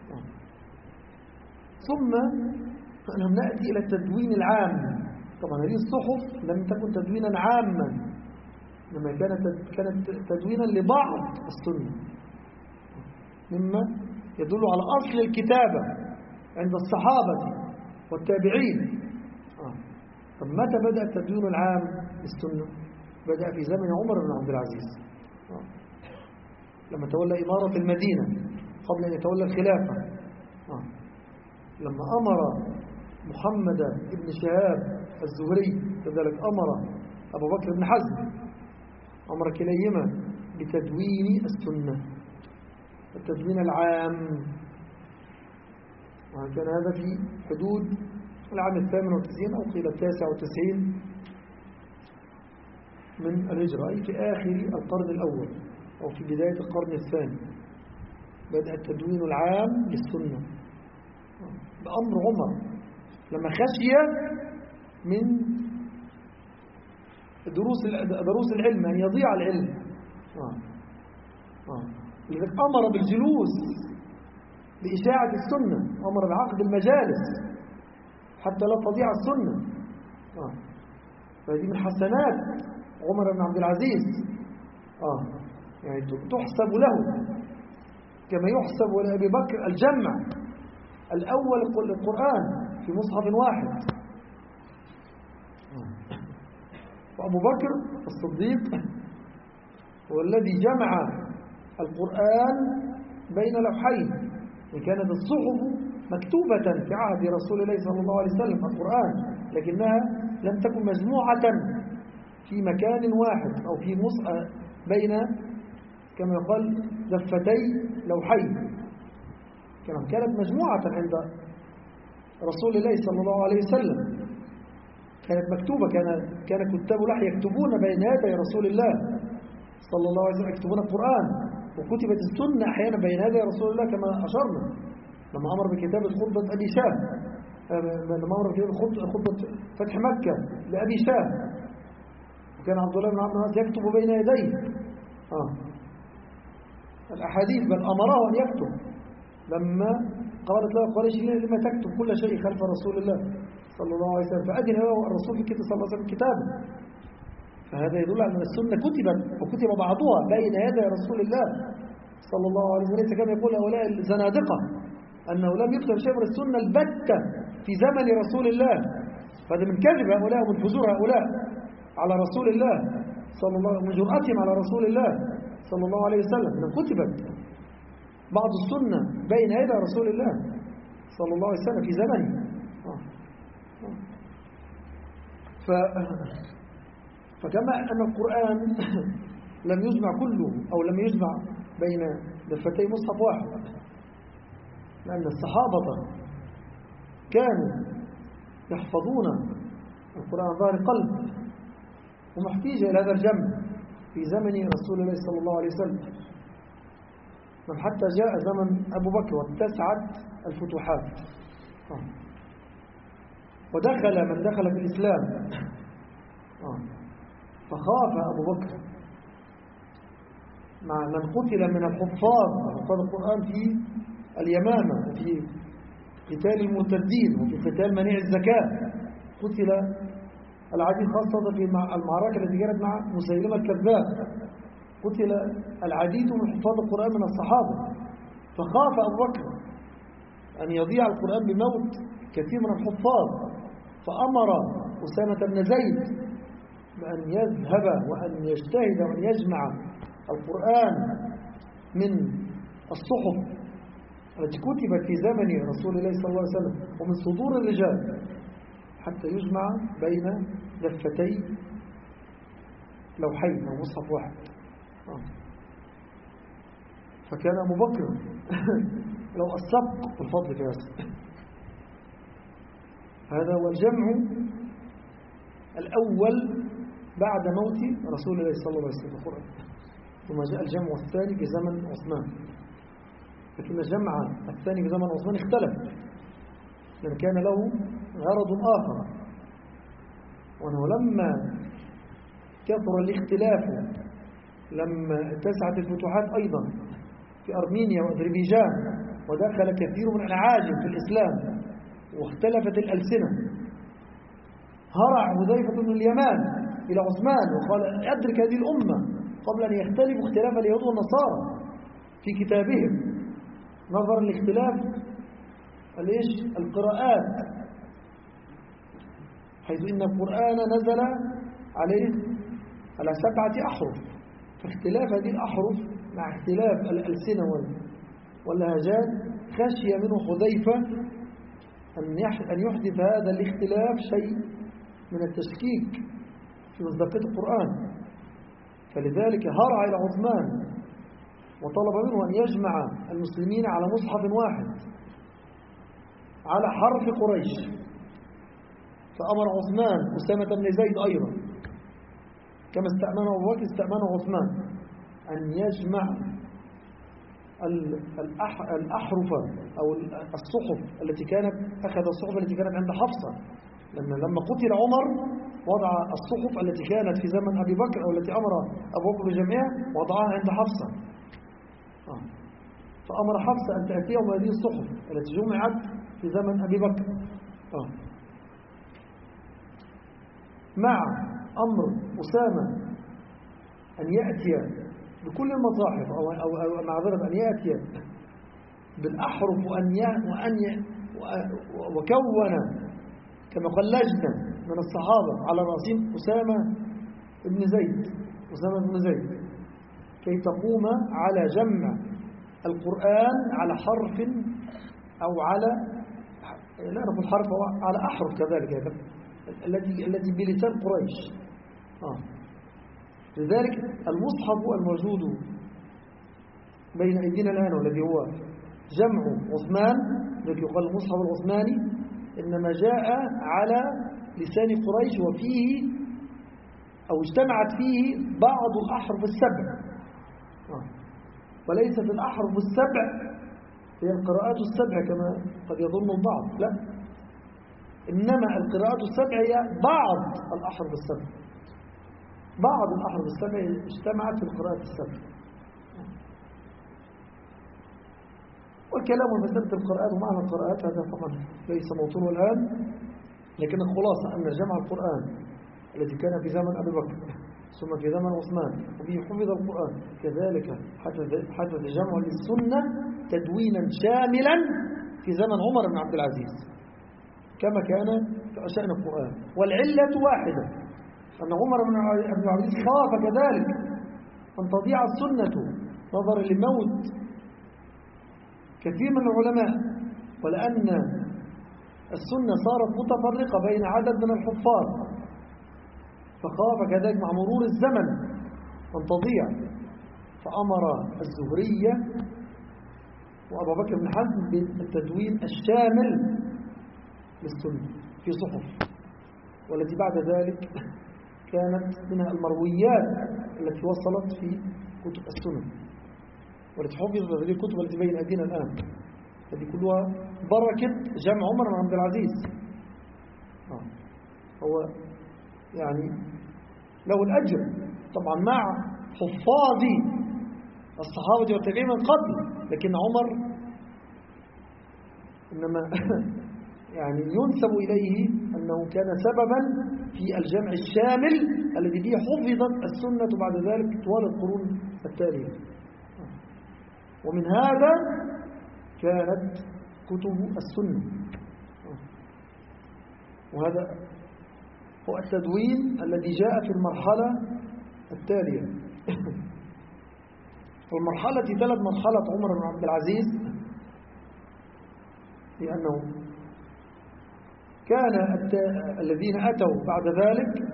ثم نأتي إلى التدوين العام. طبعا هذه الصحف لم تكن تدوينا عاما، لما كانت تدوينا لبعض السنة مما يدل على أصل الكتابة عند الصحابة والتابعين. طب متى بدأ التدوين العام للسنة؟ بدأ في زمن عمر بن عبد العزيز لما تولى إمارة المدينة قبل أن يتولى الخلافة. لما أمر محمد بن شهاب الزهري كذلك أمر أبو بكر بن حزم، أمر كليهما بتدوين السنة، التدوين العام. وكان هذا في حدود العام 98 أو قيل 99 من الهجرة، أي في آخر القرن الأول أو في بداية القرن الثاني بدأ التدوين العام للسنة بأمر عمر لما خشي من دروس العلم أن يضيع العلم. لذلك أمر بالجلوس لإشاعة السنة، أمر بعقد المجالس حتى لا تضيع السنة. فهذه من حسنات عمر بن عبد العزيز، يعني تحسب له كما يحسب لأبي بكر الجمع الأول للقرآن في مصحف واحد. وأبو بكر الصديق هو الذي جمع القرآن بين لوحين، كانت الصحف مكتوبة في عهد رسول الله صلى الله عليه وسلم القرآن، لكنها لم تكن مجموعة في مكان واحد أو في بين كما يقال دفتي لوحين، كانت مجموعة عند رسول الله صلى الله عليه وسلم، كانت مكتوبة. كان كتاب الوحي يكتبون بين يدي رسول الله صلى الله عليه وسلم، يكتبون القرآن، وكتبت السنة أحيانا بين يدي رسول الله كما أشرنا لما أمر بكتابة خطبة أبي شاه، لما أمر بكتابة خطبة فتح مكة لأبي شاه، وكان عبد الله بن عمرو يكتب بين يديه الأحاديث، بل أمره أن يكتب لما قالت له قريش لما تكتب كل شيء خلف رسول الله صلى الله عليه وسلم، فأذن له الرسول صلى الله عليه وسلم كتابه. فهذا يدل على أن السنة كتبت وكتب بعضها بين يدي رسول الله صلى الله عليه وسلم، ليس كما يقول هؤلاء الزنادقة أنه لم يكتب شيء من السنة البتة في زمن رسول الله. فهذا من كذب هؤلاء ومن فجور هؤلاء على رسول الله صلى الله عليه وسلم، من جرأتهم على رسول الله صلى الله عليه وسلم، أنه كتبت بعض السنة بين يدي رسول الله صلى الله عليه وسلم في زمنه. فكما أن القرآن لم يجمع كله أو لم يجمع بين دفتي مصحف واحد، لأن الصحابة كانوا يحفظون القرآن ظاهر قلب، ومحتاج إلى هذا الجمع في زمن رسول الله صلى الله عليه وسلم، حتى جاء زمن أبو بكر واتسعت الفتوحات، ودخل من دخل في الإسلام، فخاف أبو بكر مع من قتل من حفاظ القرآن في اليمامة وفي قتال المرتدين وفي قتال منيع الزكاة. قتل العديد خاصة في المعركة التي كانت مع مسيلمة الكذاب، قتل العديد من حفاظ القرآن من الصحابة، فخاف أبو بكر أن يضيع القرآن بموت كثير من الحفاظ، فأمر أسامة بن زيد بأن يذهب وأن يجتهد وأن يجمع القرآن من الصحف التي كتبت في زمن رسول الله صلى الله عليه وسلم ومن صدور الرجال حتى يجمع بين دفتي لوحين أو مصحف واحد. فكان أبو بكر لو السبق في الفضل في هذا هو الجمع الأول بعد موت رسول الله صلى الله عليه وسلم، ثم جاء الجمع الثاني في زمن عثمان. لكن الجمع الثاني في زمن عثمان اختلف، لأن كان له غرض آخر، وأنه لما كثر الاختلاف، لما اتسعت الفتوحات أيضا في أرمينيا وأذربيجان ودخل كثير من العاجم في الإسلام واختلفت الألسنة، هرع حذيفة بن اليمان إلى عثمان وقال أدرك هذه الأمة قبل أن يختلفوا اختلاف اليهود والنصارى في كتابهم، نظرا لاختلاف القراءات، حيث إن القرآن نزل على 7 أحرف، فاختلاف هذه الأحرف مع اختلاف الألسنة واللهجات خشي منه حذيفة أن يحدث هذا الاختلاف شيء من التشكيك في مصداقية القرآن، فلذلك هرع إلى عثمان وطلب منه أن يجمع المسلمين على مصحف واحد على حرف قريش. فأمر عثمان أسامة بن زيد أيضا كما استأمنه أبو بكر استأمنه عثمان أن يجمع الأحرف أو الصحف التي كانت أخذ الصحف التي كانت عند حفصة، لما قتل عمر وضع الصحف التي كانت في زمن أبي بكر أو التي أمر أبو بكر بجمعها وضعها عند حفصة، فأمر حفصة أن تأتيهم هذه الصحف التي جمعت في زمن أبي بكر، مع أمر أسامة أن يأتي بكل المصاحف أو معذرة أن يأتي بالأحرف وكون كما قال لجنة من الصحابة على رأسهم أسامة بن زيد كي تقوم على جمع القرآن على حرف أو على لا نقول حرف على أحرف كذلك التي بلسان قريش. لذلك المصحف الموجود بين أيدينا الآن والذي هو جمع عثمان الذي يقال المصحف العثماني إنما جاء على لسان قريش وفيه أو اجتمعت فيه بعض الأحرف السبع، وليست الأحرف السبع هي القراءات السبع كما قد يظن البعض، لا، إنما القراءات السبع هي بعض الأحرف السبع، بعض الأحرف السبع اجتمعت في القراءات السبع. والكلام عن مسألة القراءات ومعنى القراءات هذا طبعا ليس موضوع الآن، لكن الخلاصة أن جمع القرآن الذي كان في زمن أبي بكر ثم في زمن عثمان وبه حفظ القرآن كذلك حدث جمع للسنة تدوينا شاملا في زمن عمر بن عبد العزيز كما كان في شأن القرآن. والعلة واحدة أن عمر بن عبد العزيز خاف كذلك أن تضيع السنة نظرا لموت كثير من العلماء، ولأن السنة صارت متفرقة بين عدد من الحفاظ، فخاف كذلك مع مرور الزمن أن تضيع، فأمر الزهرية وأبا بكر بن حزم بالتدوين الشامل للسنة في صحف، والتي بعد ذلك كانت منها المرويات التي وصلت في كتب السنن، والتي حفظت هذه الكتب التي بين أيدينا الآن، هذه كلها بركة جمع عمر بن عبد العزيز. هو يعني له الأجر طبعا مع حفاظ الصحابة والتابعين من قبل، لكن عمر إنما يعني ينسب إليه أنه كان سببا في الجمع الشامل الذي به حفظت السنة بعد ذلك طوال القرون التالية. ومن هذا كانت كتب السنة، وهذا هو التدوين الذي جاء في المرحلة التالية. والمرحلة تلت مرحلة عمر بن عبد العزيز، لأنه كان الذين أتوا بعد ذلك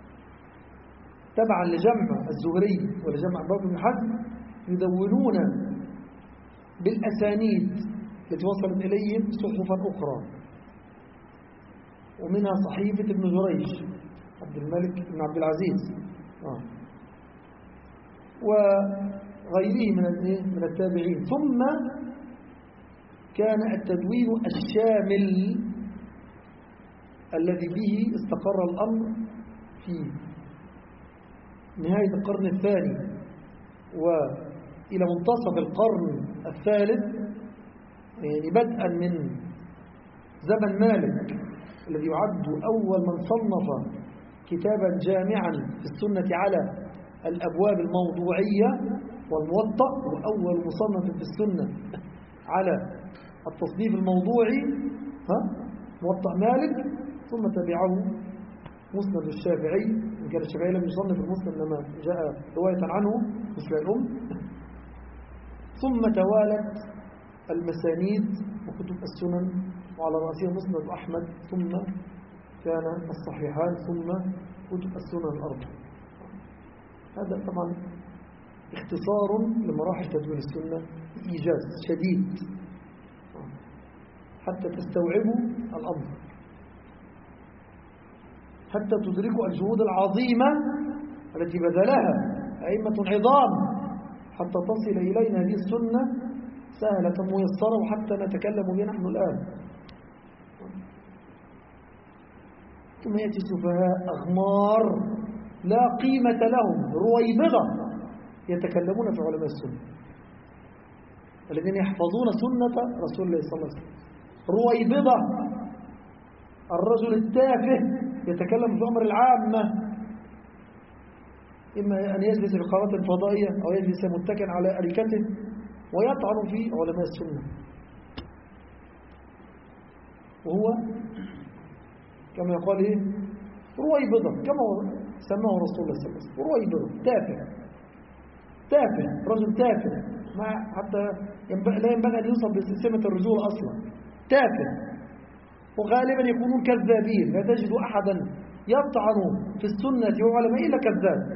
تبعا لجمع الزهري ولجمع أبي بكر بن حزم يدونون بالأسانيد التي وصلت إليهم صحفا أخرى، ومنها صحيفة ابن جريج عبد الملك بن عبد العزيز وغيره من التابعين. ثم كان التدوين الشامل الذي به استقر الأمر في نهاية القرن الثاني وإلى منتصف القرن الثالث، يعني بدءا من زمن مالك الذي يعد أول من صنف كتابا جامعا في السنة على الأبواب الموضوعية والموطأ، وأول مصنف في السنة على التصنيف الموضوعي موطأ مالك، ثم تبعه مسند الشافعي، إن كان الشافعي لم يصنف المسند لما جاء رواية عنه مثل الأم، ثم توالت المسانيد وكتب السنن، وعلى رأسها مسند أحمد، ثم كان الصحيحان، ثم كتب السنن الأربع. هذا طبعا اختصار لمراحل تدوين السنة بإيجاز شديد حتى تستوعبوا الأمر، حتى تدركوا الجهود العظيمة التي بذلها أئمة عظام حتى تصل إلينا هذه السنة سهلة ميسرة، وحتى نتكلم بها نحن الآن. ثم يأتي سفهاء أغمار لا قيمة لهم رويبضة يتكلمون في علماء السنة الذين يحفظون سنة رسول الله صلى الله عليه وسلم. رويبضة الرجل التافه يتكلم في أمر العامة، إما أن يجلس في القناة الفضائية أو يجلس متكئا على أريكته ويطعن في علماء السنة، وهو كما يقال رويبضة كما سماه رسول الله صلى الله عليه وسلم، رويبضة تافه رجل تافه، حتى لا ينبغي أن يوصف بسمة الرجولة أصلا، تافه. وغالبا يكونون كذابين، لا تجد أحدا يطعن في السنة وعلماء إلا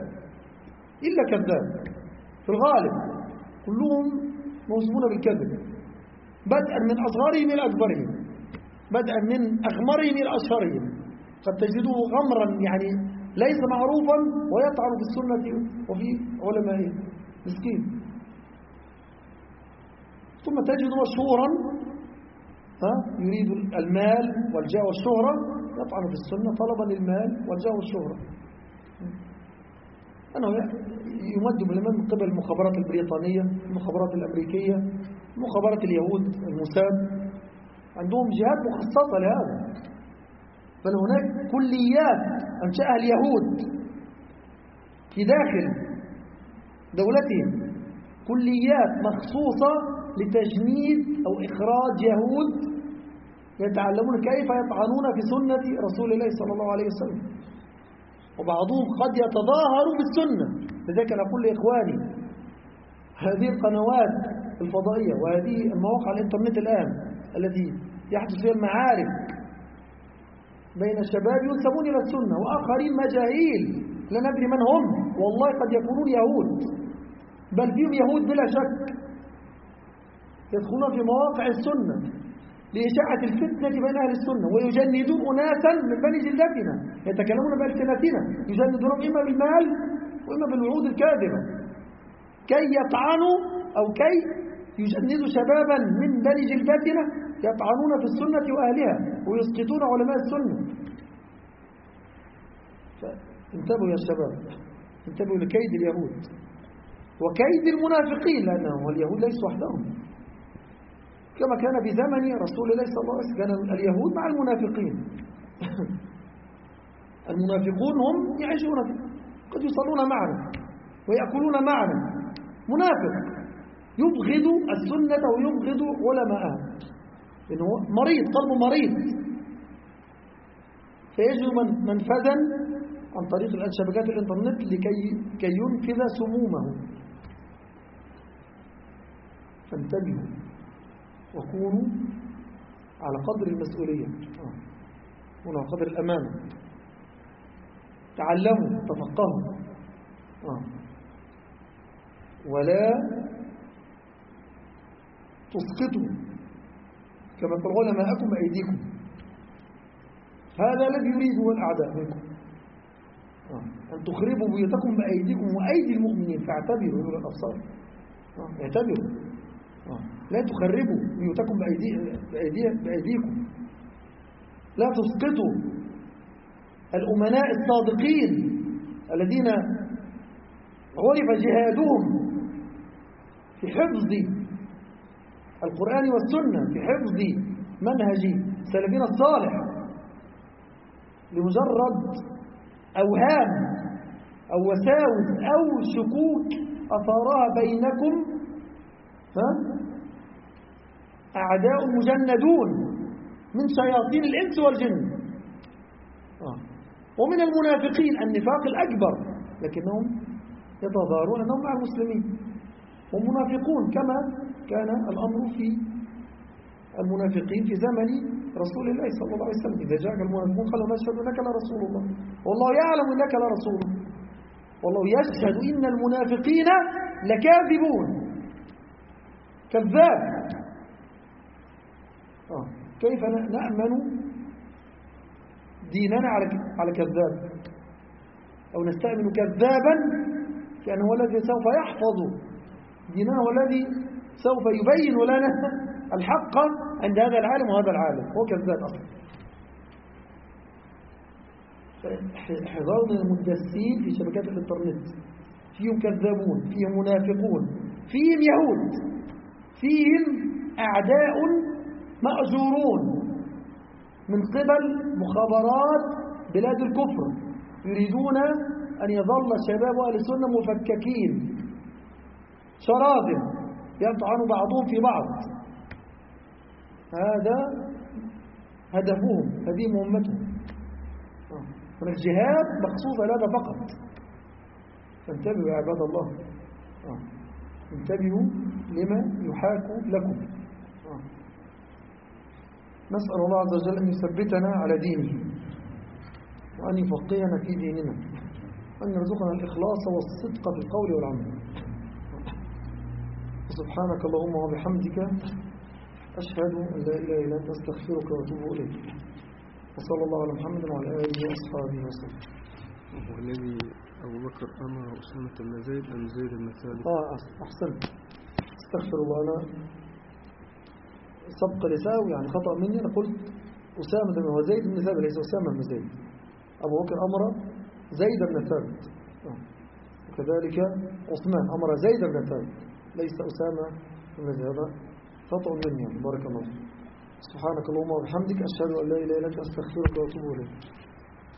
كذاب في الغالب، كلهم موسمون بالكذب، بدءا من أصغرهم إلى أكبرهم، بدءا من أغمرهم إلى أشهرهم. قد تجده غمرا يعني ليس معروفا ويطعن في السنة وفي علمائه، مسكين. ثم تجد مشهورا يريد المال والجاه والشهرة، يطعن في السنة طلبا للمال والجاه والشهرة. أنه يمد بالمال من قبل المخابرات البريطانية، المخابرات الأمريكية، مخابرات اليهود الموساد، عندهم جهات مخصصة لهذا. بل هناك كليات أنشأها اليهود في داخل دولتهم، كليات مخصوصة لتجنيد أو إخراج يهود يتعلمون كيف يطعنون في سنة رسول الله صلى الله عليه وسلم. وبعضهم قد يتظاهر بالسنة. لذلك أنا أقول لإخواني هذه القنوات الفضائية وهذه المواقع الإنترنت الآن التي يحدث فيها المعارك بين الشباب ينسبون إلى السنة وآخرين مجاهيل لا ندري من هم، والله قد يكونون يهود، بل فيهم يهود بلا شك يدخلون في مواقع السنة لإشاعة الفتنة بين أهل السنة، ويجندون أناسا من بني جلدتنا يتكلمون بألسنتنا، يجندونهم إما بالمال وإما بالوعود الكاذبة كي يطعنوا أو كي يجندوا شبابا من بني جلدتنا يطعنون في السنة وأهلها ويسقطون علماء السنة. فانتبهوا يا شباب، انتبهوا لكيد اليهود وكيد المنافقين، لأنهم اليهود ليسوا وحدهم، كما كان في زمن رسول الله صلى الله عليه وسلم كان اليهود مع المنافقين. المنافقون هم يعيشون قد يصلون معنا ويأكلون معنا، منافق يبغض السنة ويبغض علماءها، إنه مريض، قلبه مريض، فيجد منفذا عن طريق شبكات الإنترنت لكي ينفذ سمومه. فانتبهوا وكونوا على قدر المسؤولية، كونوا على قدر الأمانة، تعلموا تفقهوا، ولا تسقطوا كما قال علماءكم بأيديكم، هذا الذي يريده الأعداء منكم، أن تخربوا بيوتكم بأيديكم وأيدي المؤمنين، فاعتبروا أولي الأبصار، اعتبروا، لا تخربوا بيوتكم بأيديكم، لا تسقطوا الأمناء الصادقين الذين عرف جهادهم في حفظ القرآن والسنة، في حفظ منهج سلفنا الصالح، لمجرد أوهام أو وساوس أو شكوك أثارها بينكم أعداء مجندون من شياطين الإنس والجن، ومن المنافقين النفاق الأكبر، لكنهم يتظاهرون أنهم مع المسلمين، هم منافقون كما كان الأمر في المنافقين في زمن رسول الله صلى الله عليه وسلم. إذا جاءك المنافقون قالوا نشهد أنك لرسول الله والله يعلم أنك لرسوله والله يشهد إن المنافقين لكاذبون، كذاب. كيف نأمن ديننا على كذاب، أو نستأمن كذابا كأنه هو الذي سوف يحفظ ديننا والذي سوف يبين لنا الحق عند هذا العالم وهذا العالم، هو كذاب أصلا. حذار من المدسين في شبكات الإنترنت، فيهم كذابون، فيهم منافقون، فيهم يهود، فيهم أعداء مأجورون من قبل مخابرات بلاد الكفر، يريدون أن يظل شباب أهل السنة مفككين شراذم يطعن بعضهم في بعض، هذا هدفهم، هذه مهمتهم. من الجهاد مخصوص هذا فقط. فانتبهوا يا عباد الله، انتبهوا لما يحاك لكم. نسأل الله عز وجل أن يثبتنا على دينه، وأن يفقهنا في ديننا، وأن يرزقنا الإخلاص والصدق في القول والعمل. سبحانك اللهم وبحمدك أشهد أن لا إله إلا أنت، أستغفرك وأتوب إليك. وصلى الله على محمد وعلى آله وأصحابه وسلم. والذي أبو بكر أمر أسامة بن زيد أم زيد بن ثابت؟ أحسنت، استغفر الله، أنا سبق لساوي يعني خطأ مني، أنا قلت أسامة بن زيد بن ثابت، ليس أسامة بن زيد. أبو بكر أمر زيد بن ثابت، وكذلك عثمان أمر زيد بن ثابت، ليس أسامة بن زيد، هذا خطأ مني يعني. بارك الله. سبحانك اللهم وبحمدك أشهد أن لا إله إلا أنت، أستغفرك وأتوب إليك.